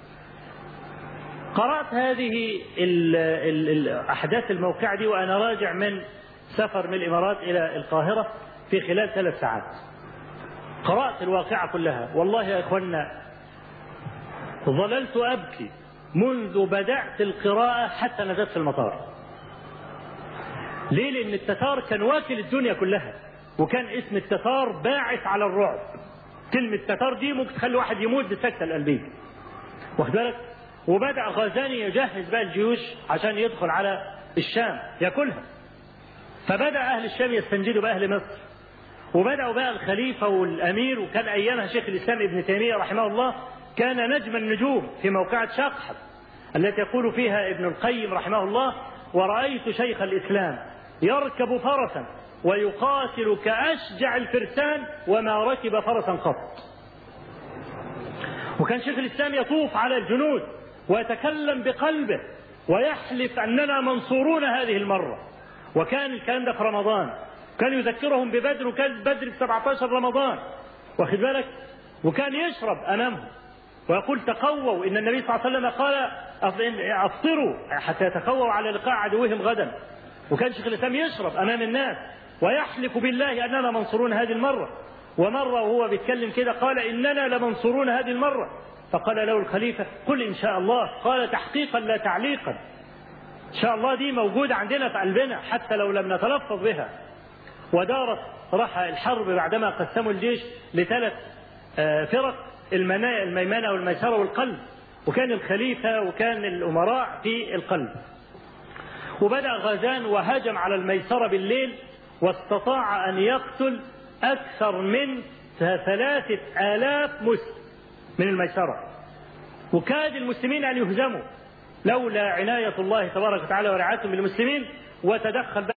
قرأت هذه أحداث الموقعة دي وأنا راجع من سفر من الإمارات إلى القاهرة في خلال 3 ساعات. قرأت الواقعة كلها، والله يا إخوانا ظللت أبكي منذ بدأت القراءة حتى نزلت في المطار. ليه؟ لأن التتار كان واكل الدنيا كلها، وكان اسم التتار باعث على الرعب. كلمة تتار دي ممكن تخلي واحد يموت بالسكتة القلبية، واخد بالك؟ وبدأ غازاني يجهز بقى الجيوش عشان يدخل على الشام ياكلها. فبدأ أهل الشام يستنجدوا بأهل مصر، وبدأوا بقى الخليفة والأمير، وكان أيامها شيخ الإسلام ابن تيمية رحمه الله كان نجم النجوم في موقعة شقحب التي يقول فيها ابن القيم رحمه الله: ورأيت شيخ الإسلام يركب فرسا ويقاتل كأشجع الفرسان وما ركب فرسا قط. وكان شيخ الإسلام يطوف على الجنود ويتكلم بقلبه ويحلف أننا منصورون هذه المرة. وكان الكلام ده في رمضان، كان يذكرهم ببدر، وكان بدر في 17 رمضان، واخد بالك؟ وكان يشرب أمامهم ويقول: تقووا، إن النبي صلى الله عليه وسلم قال: أفطروا حتى يتقووا على لقاء عدوهم غدا. وكان شيخ الإسلام يشرب أمام الناس ويحلف بالله أننا منصورون هذه المرة. ومرة وهو بيتكلم كده قال: إننا لمنصورون هذه المرة. فقال له الخليفة: قل إن شاء الله. قال: تحقيقا لا تعليقا، إن شاء الله دي موجودة عندنا في قلبنا حتى لو لم نتلفظ بها. ودارت راح الحرب بعدما قسموا الجيش ل3 فرق: الميمنة والميسرة والقلب، وكان الخليفة وكان الأمراء في القلب. وبدأ غازان وهجم على الميسرة بالليل، واستطاع أن يقتل أكثر من 3000 مسلم من الميسرة، وكاد المسلمين أن يهزموا لولا عناية الله تبارك وتعالى ورعايته بالمسلمين. وتدخل